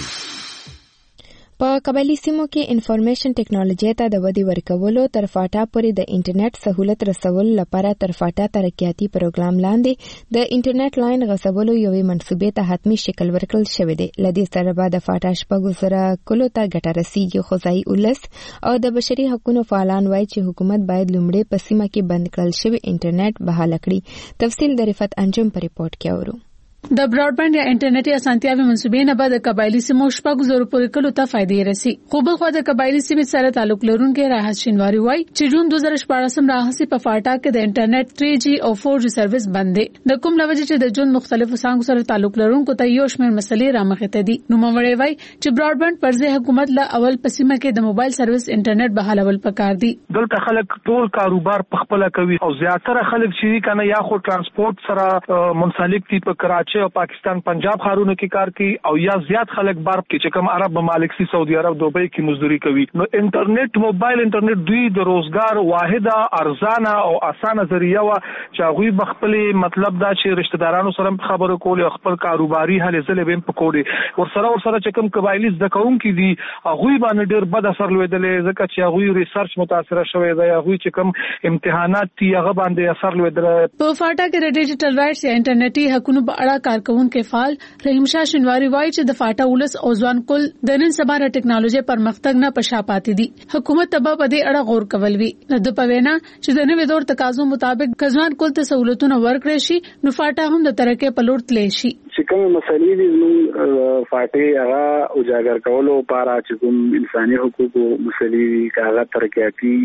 Speaker 1: په قبایلی سیمو کې انفارمیشن ټیکنالوژي ته د ودې ورکولو تر فاټا پورې د انټرنیټ سہولت رسول لپاره تر فاټا ترقیاتي پروګرام لاندې د انټرنیټ لاین غځولو یوې منصوبې ته حتمی شکل ورکړل شوی دی. لدې سره به د فاټا شپږو زره کلو ته ګټه رسیږي، خو ځایي ولس او د بشري حقوقو فعالان وایي چې حکومت باید لومړی په سیمه کې بند کړل شوی انټرنیټ بحال کړي. تفصیل د رفعت انجم په ریپورت کې اورو.
Speaker 22: د براډباند یا انټرنیټي اسانتیاوي منصوبې نه بعد د قبایلی سیمو شپږ زره پورې کلو ته فائدې رسي. خو بل خو د قبایلی سیمې سره تعلق لرونکي راحت شینواری وایي چې جون 2014 راهسي په فاټا کې د انټرنیټ 3G او 4G سرویس بند دي. د کوم لوجه چې د جون مختلفو څنګه سره تعلق لرونکو ته یو شمېر مسلې رامخته دي. نو مونږ وایي چې براډباند پرځه حکومت له اول په سیمه کې د موبایل سرویس انټرنیټ بحالول پکار دي.
Speaker 4: دلته خلک ټول کاروبار په خپل کوي او زیاتره خلک چې کنه یا خو ترانسپورت سره منسلک دي په کراچي او پاکستان پنجاب خارونو کې کار کوي او یا زیات خلک بار کې چې کوم عرب ممالک سي سعودي عرب دوبۍ کې مزدوري کوي. نو انټرنیټ موبایل انټرنیټ دوی د روزګار واحده ارزانه او اسانه ذریعہ وا چې هغه بخپلې مطلب دا چې رشتہ دارانو سره خبرو کول او خپل کاروباري هلې ځلې بهم پکوړي ورسره چې کوم قبایلی زکون کې دي هغه باندې ډېر بد اثر لویدلې ځکه چې هغه ریسرچ متاثر شوی دی، هغه چې کوم امتحانات دي هغه باندې اثر لویدل.
Speaker 22: په فاټا کې د ډیجیټل رائټس یا انټرنیټي حقوقو په اړه کارکون کې فعال رحیم شاه شینواری وایي چې د فاټا ولس او ځوان کول د نن سبا د ټیکنالوژي پرمختګ نه پښا پاتې دي. حکومت تبا په دې اړه غور کول وی د پوینا چې د نوې دور تقاضو مطابق ځوان کول ته سہولتونه ورکړي شي نو فاټا هم د ترقې په لور تللی شي.
Speaker 23: چې کوم مسلې دي نو فاټي هغه اجاگر کولو لپاره چې کوم انساني حقوقو مسلې کاغه ترقیاتي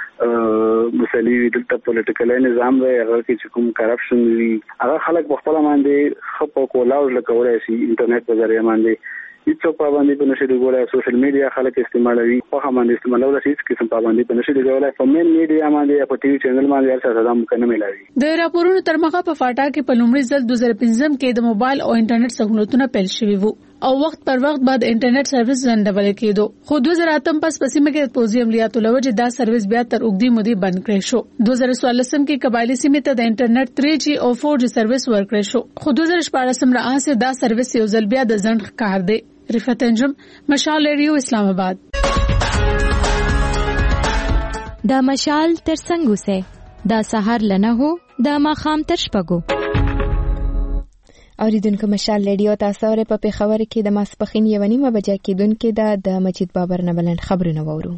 Speaker 23: مسلې دلته پولیټیکل نظام دی هغه کې چې کوم کرپشن وي هغه خلک په خپل باندې خپل کولاو لکولای شي انټرنیټ په ذریعہ باندې هیڅ پابندي په نشي دی ګولای. سوشل میډیا خلک استعمالوي خو هم باندې استعمالول شي هیڅ قسم پابندي په نشي دی ګولای. په مین میډیا باندې په ټي وي چینل باندې هر څه ساده مکنه ملایي. د
Speaker 22: راپورونو تر مخه په فاټا کې په لومړي ځل 2015 کې د موبایل او انټرنیټ سہولتونه پیل شوي وو او وخت پر وخت بعد انټرنیټ سرویس زندهول کېدو. خو 2008 پس پسیمه کې پوزي عملیاتو لوجه دا سرویس بیا تر اوږدې مودې بند کړی شو. 2014 کې قبایلی سیمې ته د انټرنیټ 3G او 4G سرویس ورکړی شو. خو 2014 راځي دا سرویس یو ځل بیا د ځند ښکار دی. رفعت انجم مشال ریډیو اسلام آباد.
Speaker 14: دا مشال تر څنګه سه دا سحر لنه هو دا ماخام تر شپګو.
Speaker 1: اوریدونکو مشال ریډیو تاسو اورئ په پیښور کې د ماسپخین 1:30 بجې کېدونکې د مجید بابر نه بلند خبرونه وورو.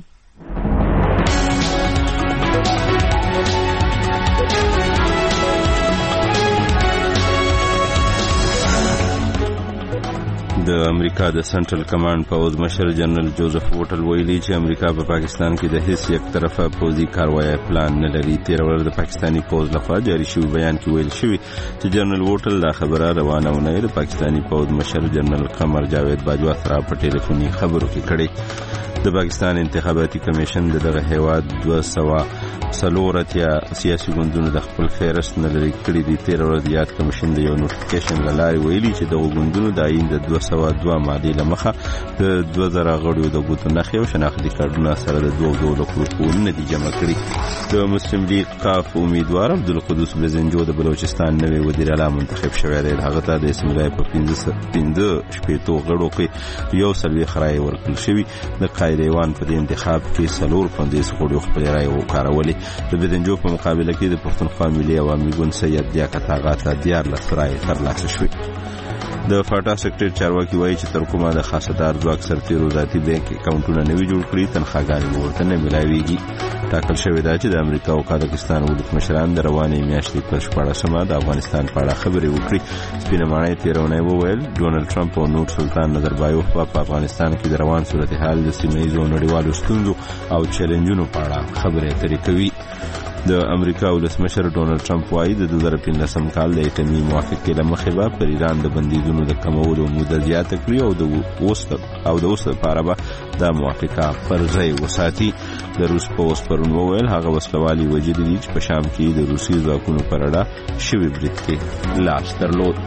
Speaker 2: د امریکا د سنټرل کمانډ پوز مشر جنرال جوزف ووټل ویلي چې امریکا په پاکستان کې د هیڅ یک طرفه پوزي کاروایی پلان نه لري. 13 ورځې د پاکستاني پوز لخوا جاری شوی بیان کې ویل شوی چې جنرال ووټل دا خبره روانه ونه د پاکستاني پوز مشر جنرال قمر جاوید باجوا سره په ټلیفوني خبرو کې کړي. د پاکستان انتخاباتي کمیشن دغه هیواد 240 سیاسي ګوندونو د خپل فهرست نه لري کړی دي. 13 ورځې یاد کمیشن د یو نوټیفیکیشن لاري ویلي چې د ګوندونو د عین د 202 ماده لمخه د 2000 غړیو د ګوتو نخي او شناختی کارتونه سره د 2 لکو نه دي جمع کړي. د مسلم لیگ قاف امیدوار عبدالقدوس بزنجو د بلوچستان نوی وزیر اعلی منتخب شوی دی. هغه ته د اسمبلی په 15 شپېتو غړو کې یو سلوي خرای ورکړل شوی. د قایدوان په دې انتخاب کې 450 غړو خپل رائے وکړولې. د بزنجو په مقابله کې د پښتونخوا ملي عوامي ګوند سید دیاکت آغا ته 14 رائے ترلاسه شوې. د فاټا سیکټر چارواکي وایي چې تر کومه د خاصدار ځواک سرتیرو ذاتي بانک اکاونټونه نوي جوړ کړي تنخواګانې ورته نه ملاويږي. ټاکل شوی دا چې د امریکا او قزاقستان ولسمشران د روانې میاشتې پر 14مه د افغانستان په اړه خبرې وکړي. سپینه ماڼۍ تیرونه وویل ډونالد ټرمپ او نور سلطان نظربایوف په افغانستان کې د روان صورتحال د سیمه‌ییزو نړیوالو ستونزو او چیلنجونو په اړه خبرې اترې کوي. د امریکا ولسمشر ډونالد ټرمپ وايي د 2015 کال د اټومي موافقې له مخې به پر ایران د بندیزونو د کمولو موده زیاته کړي او د اوس لپاره به دا موافقه پر ځای وساتي. د روس پوز پرون وویل هغه وسلوالي وجود دي چې په شام کې د روسي ځواکونو پر اړه شوی برید کې لاس درلود.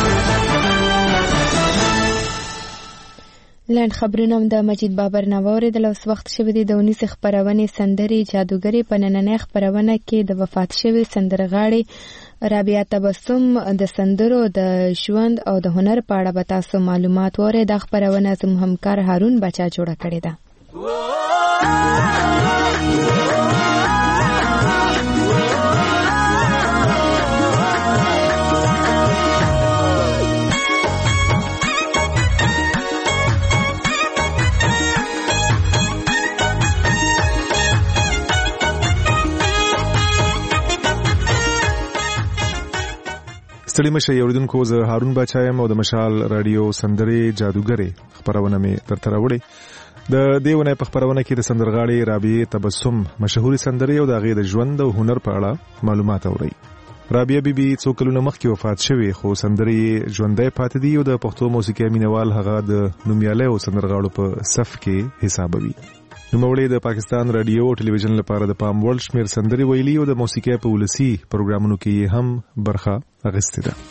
Speaker 1: لاند خبرونه د مجید بابر نووري د لوس وخت شوی دی. د 19 خبرونه سندري جادوګری په نننۍ خبرونه کې د وفات شوی سندرغاړي رابعه تبسم د سندرو د ژوند او د هنر په اړه به تاسو معلومات وره. د خبرونه زموږ همکار هارون بچا جوړه کړې ده.
Speaker 3: ستړي مشه یوریدونکو زه هارون بچایم او د مشال رادیو سندري جادوګری خبرونه می تر وړي. د دیونه په خبرونه کې د سندرغاړي رابعه تبسم مشهوري سندري او د هغې د ژوند او هنر په اړه معلومات اوري. رابعه بیبي څو کلونه مخکې وفات شوې خو سندري ژوندۍ پاتې دي او د پښتو موسیقي مینوال هغه د نومیالیو سندرغاړو په صف کې حسابوي. نوموړی د پاکستان رادیو او ټلویزیون لپاره د پام وړ شمېر سندري ویلي او د موسیقي په ولسي پروګرامونو کې هم برخه اخیستې ده.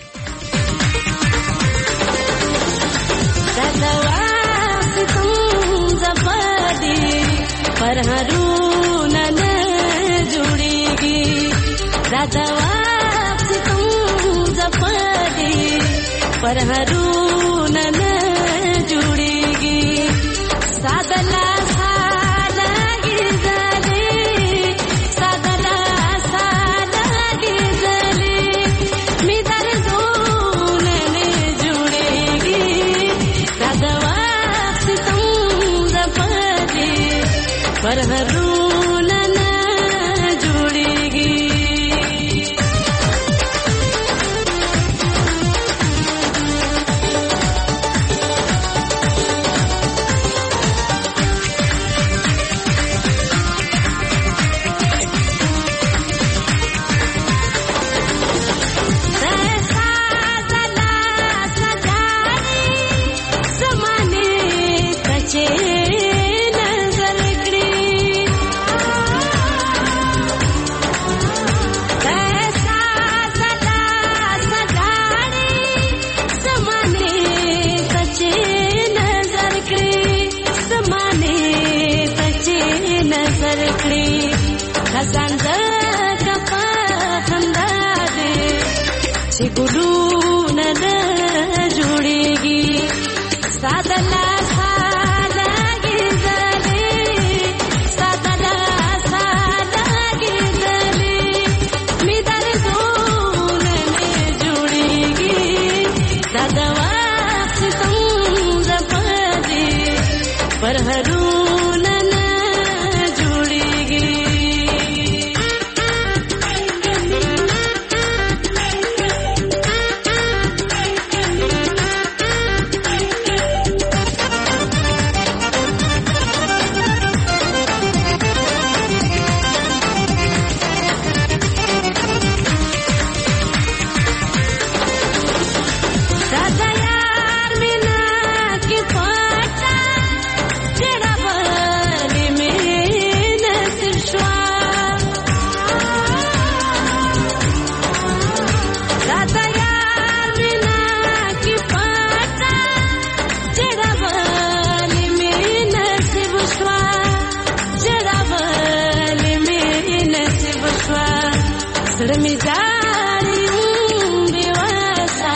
Speaker 6: زړه می جاری بیواسا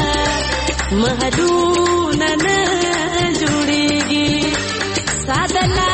Speaker 6: محدونه نه جوړیږي سادلا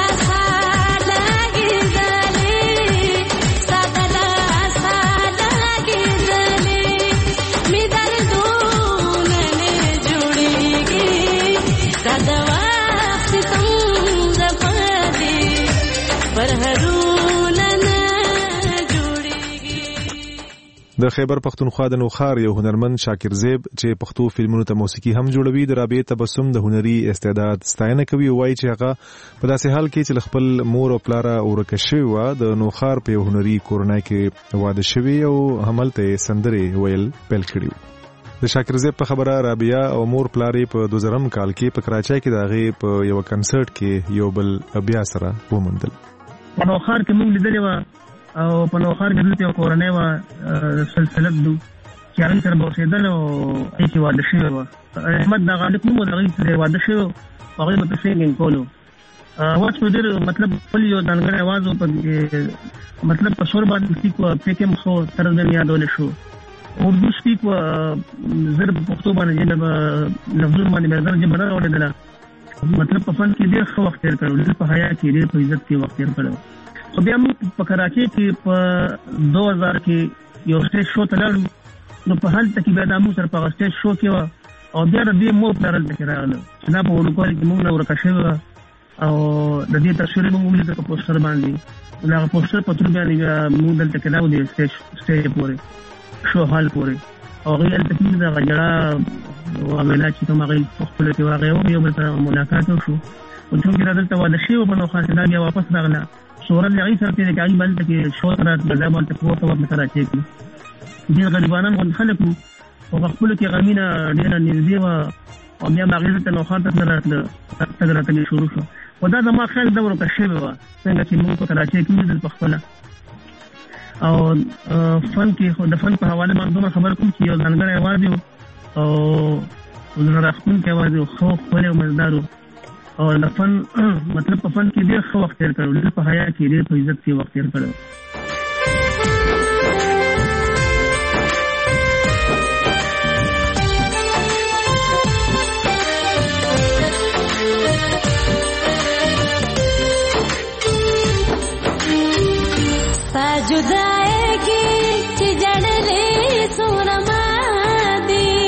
Speaker 3: د خیبر پختونخوا د نوخار یو هنرمند شاکر زیب چې پښتو فلمونو ته موسیقي هم جوړوي د رابعه تبسم د هنري استعداد ستاینه کوي او وایي چې هغه په داسې حال کې چې خپل مور او پلار ورکه شوی و د نوخار په یو هنري کورنۍ کې واده شوی او هملته سندرې ویل پیل کړي. د شاکر زیب په خبره رابعه او مور پلار په 2000 کال کې په کراچۍ کې دغه په یو کنسرت کې یو بل بیا سره ومندل.
Speaker 7: په نوخار کې موږ لیدلې و او په نوخار کې دلته کورنۍ و سلسله دو چې هغه سره بوسیدل او هیڅ واده شوی و. احمد دا غالب نو دغه سره واده شوی هغه په سینګ کولو واټ په دې مطلب خپل یو دنګره आवाज په مطلب په شور باندې کو په کې مخ تر دې یادول شو اردو سپیک و زر پښتو باندې نه لفظ باندې نظر چې بنا وړل مطلب په فن کې ډېر ښه وخت تیر کړو په حیا کې ډېر په عزت کې وخت تیر کړو. خو بیا موږ په کراچۍ کې په 2000 کې یو سټیج شو ته لاړو نو په حال ته کې بیا د موږ سره په سټیج شو کې و او بیا د دې مو پلان ته راغله چې دا په ورکوالي کې موږ ورکه شوی او د دې تصویر موږ لیدل په پوسټر باندې دا پوسټر په تر باندې موږ دلته کې راو دي سټیج پورې شو حال پورې او غیر تکلیف دا غجړه او عملات چې کوم غیر خپل کې واغې او یو بل سره ملاقات وشو او چې دلته واده شي او په نو خاصه دا بیا واپس راغله صورت لغی سره کې کاری باندې کې شو تر د ځای باندې کوته ورته کراچۍ کې دې غریبانو غو خلکو او خپل کې غمینه ډېر نږدې و او بیا مغزه ته نو خاطر سره راځي شروع شو او دا ما خیال دا ورکه شوی و څنګه چې موږ په کراچۍ کې د خپل او فن کې خو د فن په حواله باندې خبر کوم چې یو ځانګړی आवाज او ولرخون کې आवाज خو خپل مزدارو او د فن مطلب په فن کې ډېر ښه وخت تیر کړو په حیا کې ډېر په عزت کې وخت تیر کړو.
Speaker 6: जुदाई की चिजड़ले सुरमा दी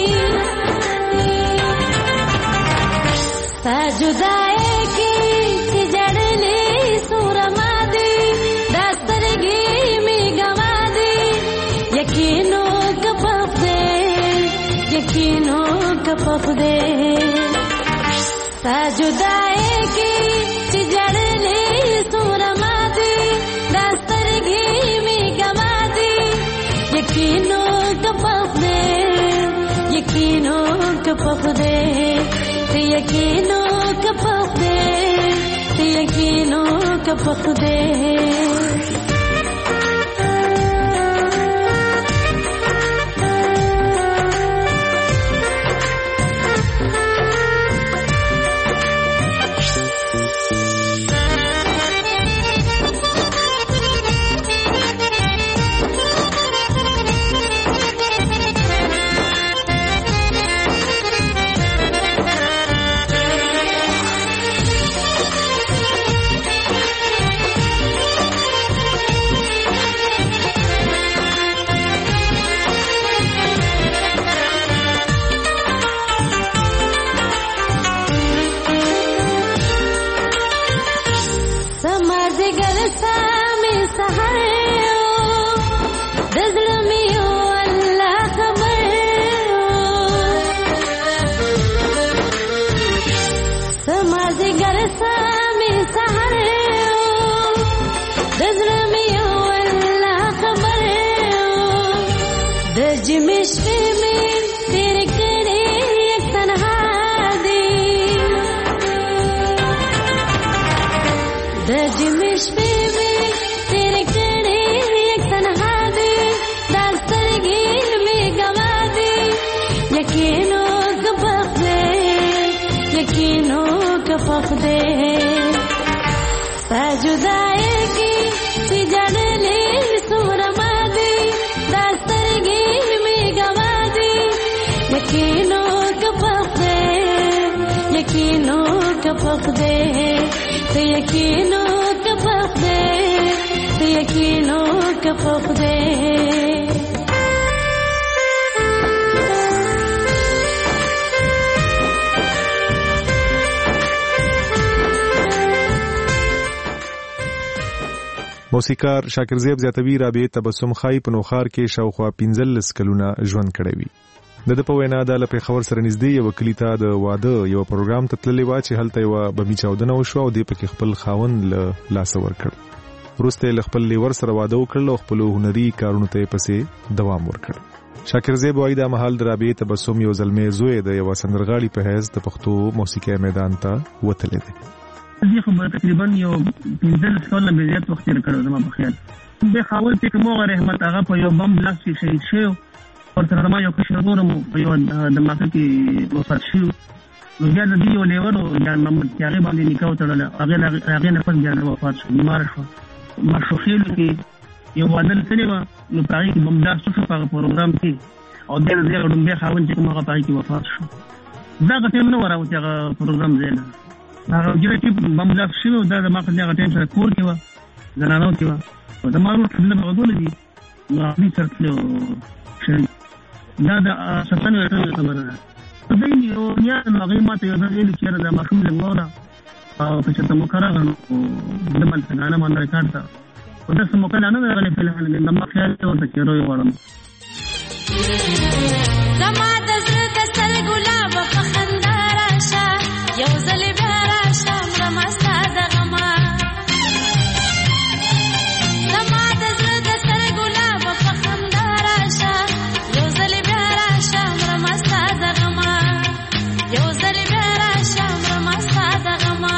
Speaker 6: जुदाई की चिजड़ले सुरमा दी दस्तरगी में गवा दी यकीनों कपफ दे जुदाई की चिजड़ले सुरमा दी दस्तरगी यकीनों का पफ दे यकीनों का पफ दे यकीनों का पफ दे यकीनों का पफ दे जुदाई की चिजड़ले सुरमा दी کپخده ته یقینو کپخده ته یقینو کپخده
Speaker 3: موسیقار شاکر زیب زیاتوی رابعه تبسم خای په نوخار کې شاوخوا 15 کلونه ژوند کړی وي. د په وینا د پیښور سره نږدې یو کلی ته د واده یو پروګرام ته تللی و چې هلته یو بمی چاودنه وشو او د پکې خپل خاوند له لاس ورکړ. وروسته خپل لیور سره واده وکړ او خپل هنري کارونو ته پسې دوام ورکړ. شاکر زیب وايي د محل د رابعه تبسم یو زلمې زوی د یو سندرغاړي په حیث د پښتو موسیقي میدان ته وتلی دی.
Speaker 7: زه خو تقریبا یو 15 کال به زیات وخت تیر کړو زما په خیال. به خاول چې موږ رحمت هغه په یو بم بلاس کې شهید شو او تر ما یو کشرورم په یو د ماته کې وفات شو. نو بیا د دې یو لیور او جان محمد تیارې باندې نکاح تړل هغه نه پس بیا وفات شو. بیمار شو. ما شو خیل کې یو وادل کړی و نو پای کې بم بلاس شو په پروګرام کې او د دې غوډم به خاول چې موږ پای کې وفات شو. دا غته نو وراوته هغه پروګرام زینا هغه چې بمبلاک شو دا د ماخذ هغه ټیم سره کور کې و زنانو کې و او د مارو ټول په غوډول دي نو هغه سره شي دا د سپن ورته خبره ده د یو یا هغه ماته یو د ویل چې دا مخم له غوړه او په څه مکرغه د بل څنګه نه باندې کارته او د سمو کنه نه غلې په لحاظ د مخیال ورته کېروي وړم
Speaker 6: زما د زړه د سر ګلاب په خندا راشه یو ځل بیا راشه مرمستا د غما زما د زړه د سر ګلاب په خندا راشه یو ځل بیا راشه مرمستا د غما یو ځل بیا راشه مرمستا د غما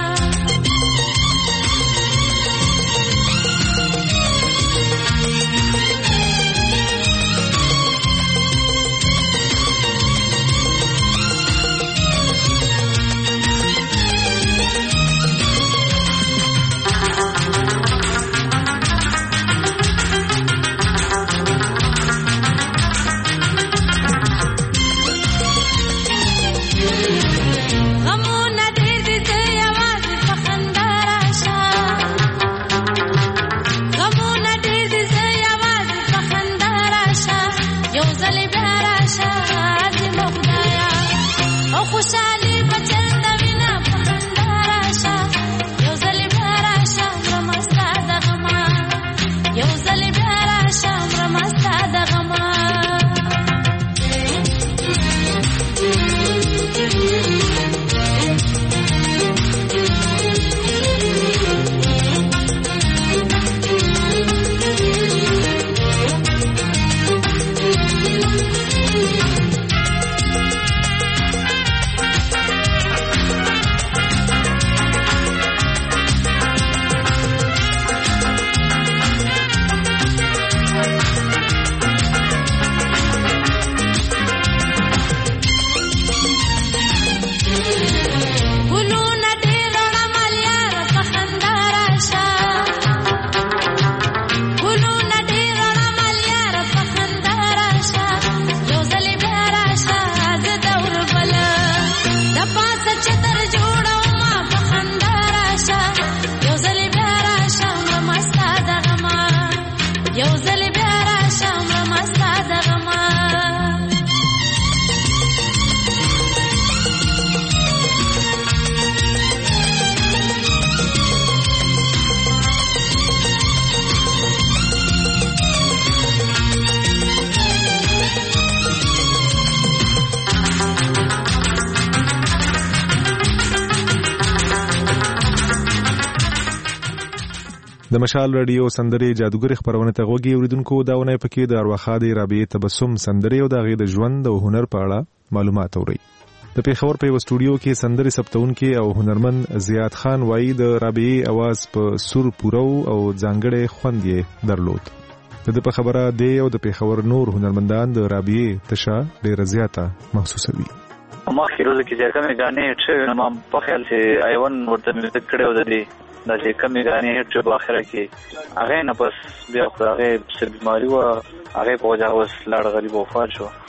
Speaker 3: د مشال رادیو سندري جادوګر خبرونه ته غوږی اوریدونکو داونه پکې د ارواخاده رابعه تبسم سندري او د غید ژوند او هنر په اړه معلومات اوري. د پیښور په استودیو کې سندري ثبتونکو او هنرمن زیاد خان وایي د رابعه आवाज په سور پورو او ځانګړې خوند یې درلود. د په خبره دی او د پیښور نور هنرمندان د رابعه تشا ډیر زیاته محسوسوي.
Speaker 8: ما خیروزه کې ځکه مې غانې چې ما په خیال چې ایوان ورته مې کړو د دې د چې کمی غانې هټ په اخره کې هغه نه پس بیا هغه سر بیماری و هغه په وجه اوس لاړ غریب وفات شو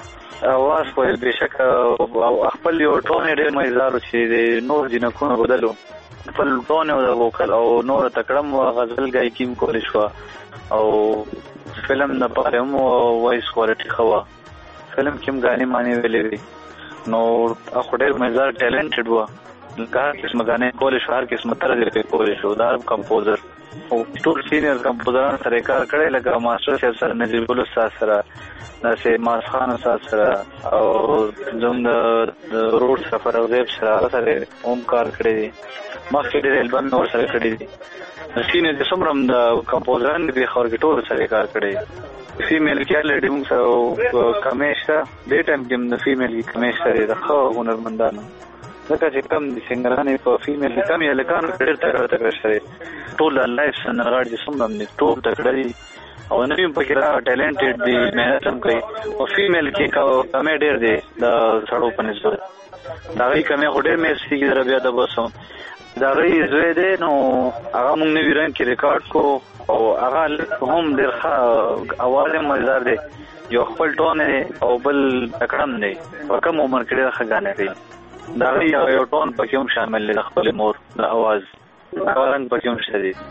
Speaker 8: اواز په بشک خپل یو ټون ډېر مزار چې نور جنکونو بدلو خپل ټون او وکړ او نور تکړم غزل گایکی کول شو او فلم نه پاره مو وایس کوالټي خوا فلم کې غاني معنی ویلې نو اخو ډېر مزار ټیلنټډ و هر قسم غانې کول شو هر قسم طرز یې کول شو دا کمپوزر او ټول سینیئر کمپوزران سره کار کړی لکه ماستر شیف سره نجیب الله سره ناسه ماس خان سره او زم د روډ سفر او غیب سره هم کار کړی مخکې د البم نور سره کړی دي سینیئر د سمرم د کمپوزران د خور کې ټول سره کار کړی فیمیل کېل ډیمو سره کمیشته د ټایم کې د فیمیل کمیشته د خو هنرمندانو ځکه چې کم د سنگرانې په فیمیل کم یې لکان ډېر تکړه شوی ټول لایف سنغاړي چې څومره دي ټول تکړه دي او نوی پکې را ټیلنټډ دي مهنت هم کوي او فیمیل کې کمې ډېر دي د سړو په نسبت دا غي کمې ډېر مې سېږي در بیا د بسم دا غي زوی دی نو هغه موږ نوی رنګ کې ریکارډ کو او هغه هم ډېر اواز مزدار دی یو خپل ټون او بل تکړم دی په کوم عمر کې ډېر ښه غانې کوي دا یو ټون پکې هم شامل دی خپل مور د اواز رنګ پکې هم شته دي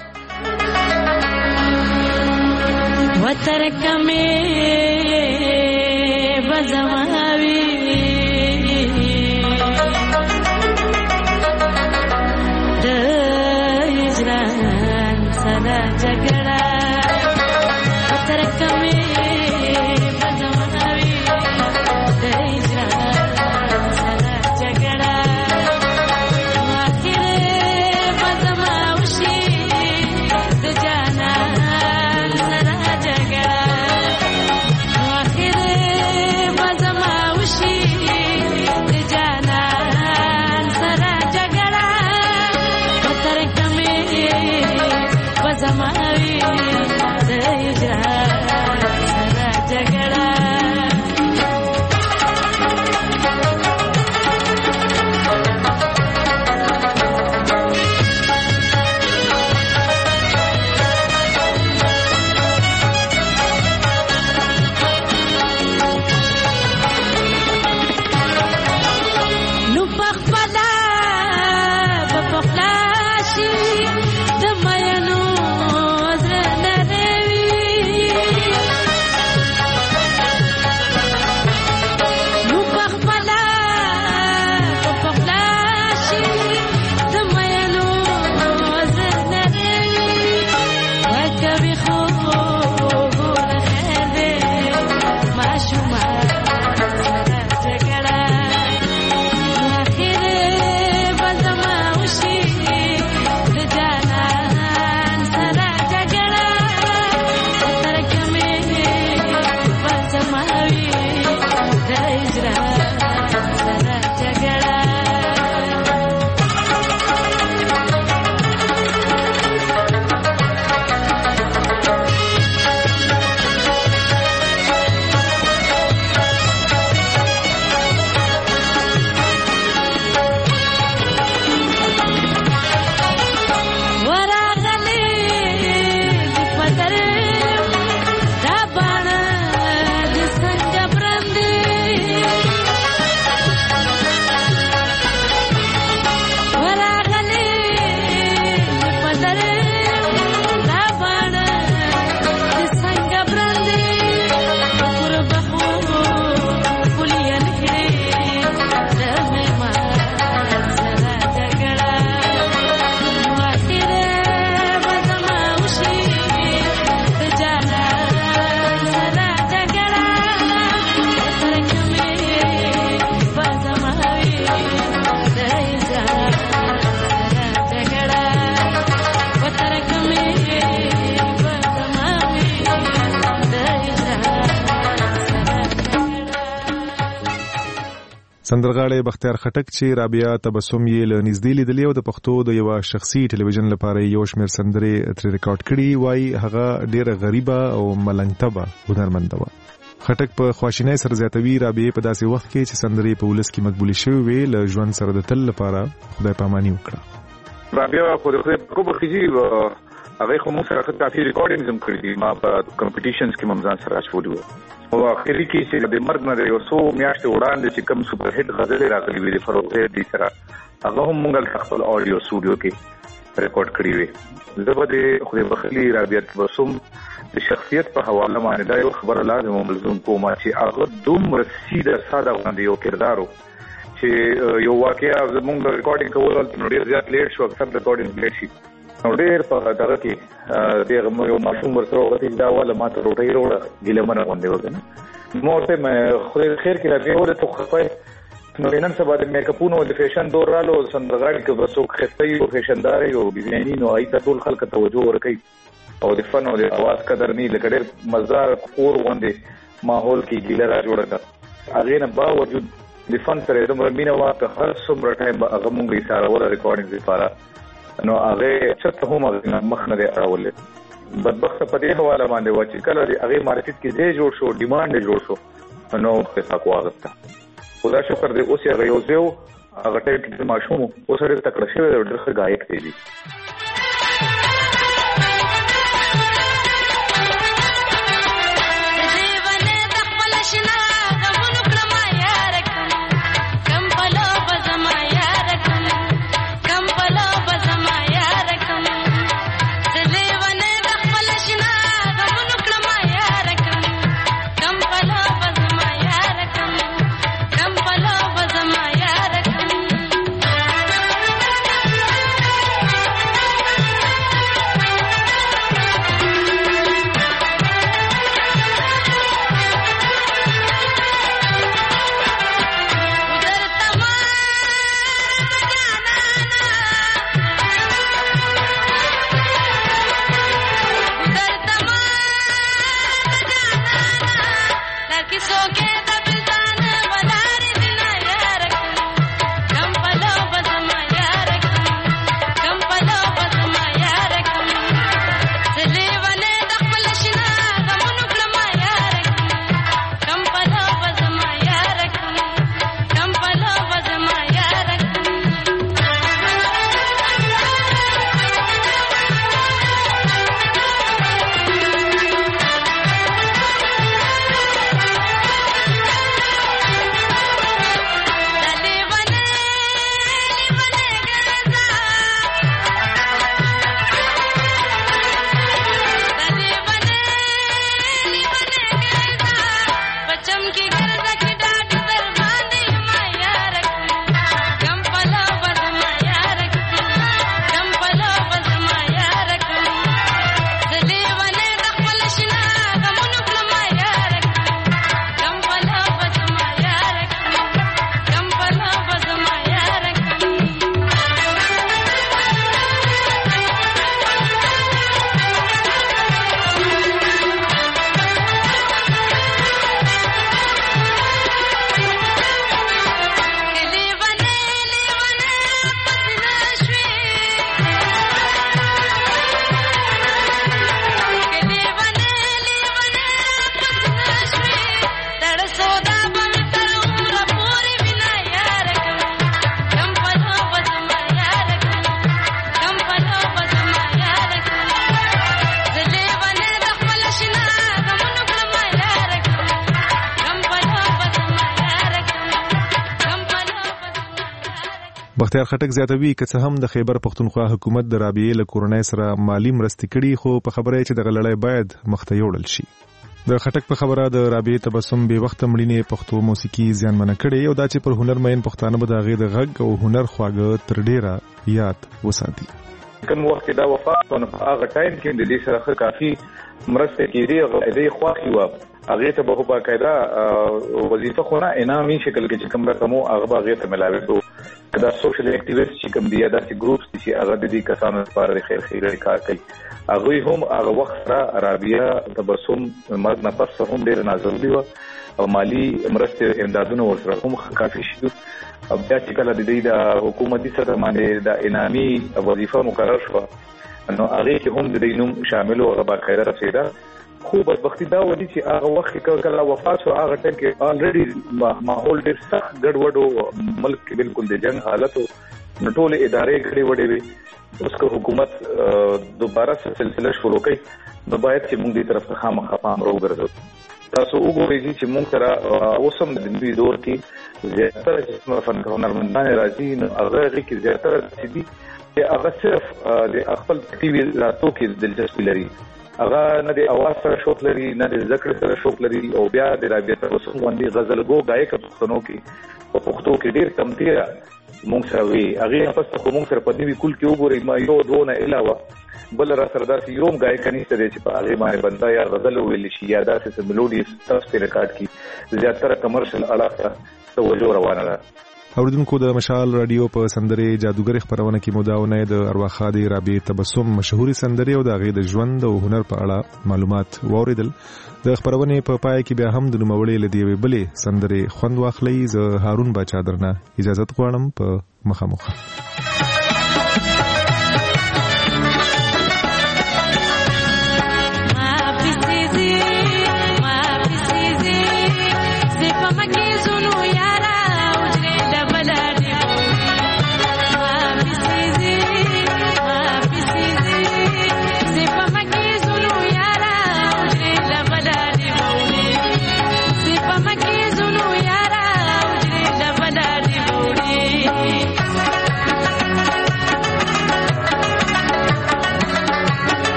Speaker 6: وترک مې بزماوي د هجران سره جګړه وترک مې بزماوي د هجران سره جګړه اخر بزماوشي د جانا زماوي د هجران سره جګړه نو پخپلا بپخلاشي د مینو
Speaker 3: سندرغاړی بختیار خټک چې رابعه تبسم یې له نږدې لیدلې او د پښتو د یو شخصي ټلویزیون لپاره یو شمېر سندرې ترې ریکارډ کړي وای هغه ډېره غریبه او ملنګتبه هنرمند و خټک په خواشینۍ سره زیاتوي رابعه په داسې وخت کې چې سندرې په ولس کې مقبولې شوې وې له ژوند سره د تل لپاره خدای پاماني وکړه
Speaker 4: رابعه خو د خپل کوم خيږي
Speaker 10: هغه خو موږ سره کافي ریکارډینګز هم کړی دي. ما په کمپټیشنز کې ممزان سره شولو او اخري کې چې د مرګ نه یو څو میاشتې وړاندې چې کوم سپر هټ غزل راغلي وي د فروغ دې سره هغه هم موږ خپل اډیو سټوډیو کې ریکارډ کړی وي. زه به د خدای بخلي رابعه تبسم د شخصیت په حواله باندې دا یو خبره لازم ملزم کوم چې هغه دومره سیده ساده غوندې یو کردارو چې یو واقعیا زموږ ریکارډینګ کول نو ډیر زیات لیټ شو. اکثر ریکارډینګ لیټ شي نو ډیر په دغه کې دغه یو ماشوم ورته وغوښتل دا ولا ماته روټي وروړه ګیلمنه غوندې وګنه مو ته مې خو خیر کې راځي او ته خپل نو نن سبا د میک اپونو د فیشن دور رالو سندرغاړي کې وسوک خستي او فیشندار یو ډیزاینینګ او ایته ټول خلک توجه ورکړي او د فن او د اواز قدر نه لګړې مزار کور باندې ماحول کې ګیله را جوړه ده. هغه نه باوجود د فن سره د مرمینه واکه هر څومره ټایم هغه مونږ یې سره ولا ریکارډینګ لپاره نو هغه چته هم مخ نه راولې. بدبخت په دې حواله باندې و چې کله هغه مارکیټ کې ځای جوړ شو ډیماند جوړ شو نو په تاسو واغسته. خدا شکر دې اوس هغه یو ځو هغه ټیم کې ماشوم اوس سره تکړه شوی دی ډېر ښه غایک دی.
Speaker 3: بختیار خټک زیاتوي که څه هم د خیبر پښتونخوا حکومت د رابعې له کورنۍ سره مالی مرستې کړي خو په خبره چې د غلړۍ باید مخته یوړل شي. د خټک په خبره د رابعې تبسم به وخت مړینې پښتو موسیقي زیانمنه کړي او دا چې پر هنرمن پښتانه به د هغې د غږ او هنر خواږه تر ډیره یاد وساتي.
Speaker 10: کوم وخت دا وفات او هغه ټایم کې د دې سره کافي مرسته کېدی او دې خواخي و هغه ته به په قاعده وظیفه خو نه انعامي شکل کې چې کوم رقمو هغه هغه ته ملاوي شو. دا سوشل اکټیویسټ چې کوم دی دا چې ګروپس چې هغه د دې کسانو لپاره خیر خیري کار کوي هغه هم هغه وخت را رابعه تبسم مرګ نه پس هم ډیر نازل دی او مالی مرسته امدادونه ورسره هم کافي شي. او بیا چې کله د دې د حکومتي سره باندې د انعامي وظیفه مقرر شو نو هغه کې هم د دې نوم شامل او هغه باقاعده رسیدا. خو بدبختی دا ودی چې هغه وخت کې کله وفات شو هغه ټیم کې الریډي ماحول ډیر سخت ګډوډ او ملک کې بالکل د جنگ حالت او ټول ادارې ګډې وډې وي اوس که حکومت دوباره سلسله شروع کړي نو باید چې موږ دې طرف ته خامخا پام راوګرځو. تاسو وګورئ چې موږ سره اوس هم د دې دور کې زیاتره چې فنکار هنرمندان راځي نو هغه کې زیاتره چې دي هغه صرف د خپل ټي وي راتو کې دلچسپي لري. هغه نه د اواز سره شوق لري نه د ذکر سره شوق لري او بیا د رابطه تبسم باندې غزلګو غایک پښتنو کې په پښتو کې ډیر کمتي مونږ سره وی هغه پس ته مونږ سره په دې کول کې وګورئ ما یو دونه علاوه بل را سره داسې یوم غایک نشته چې په هغه باندې بندا یا غزل ویل شي یا داسې ملوډي تاسو ریکارډ کی زیاتره کمرشل علاقه توجه روانه ده.
Speaker 3: اوریدونکو د مشال رادیو په سندرې جادوګر خبرونه کې مداونه د ارواخادي رابع تبسم مشهوري سندرې او د غي د ژوند او هنر په اړه معلومات واوریدل. د خبرونه په پای کې بیا هم د نوموړي لدی ویبلې سندرې خوند واخلي. ز هارون باچا درنه اجازه غواړم په مخامخ.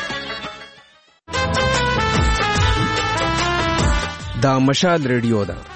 Speaker 5: دا مشال ریډیو ده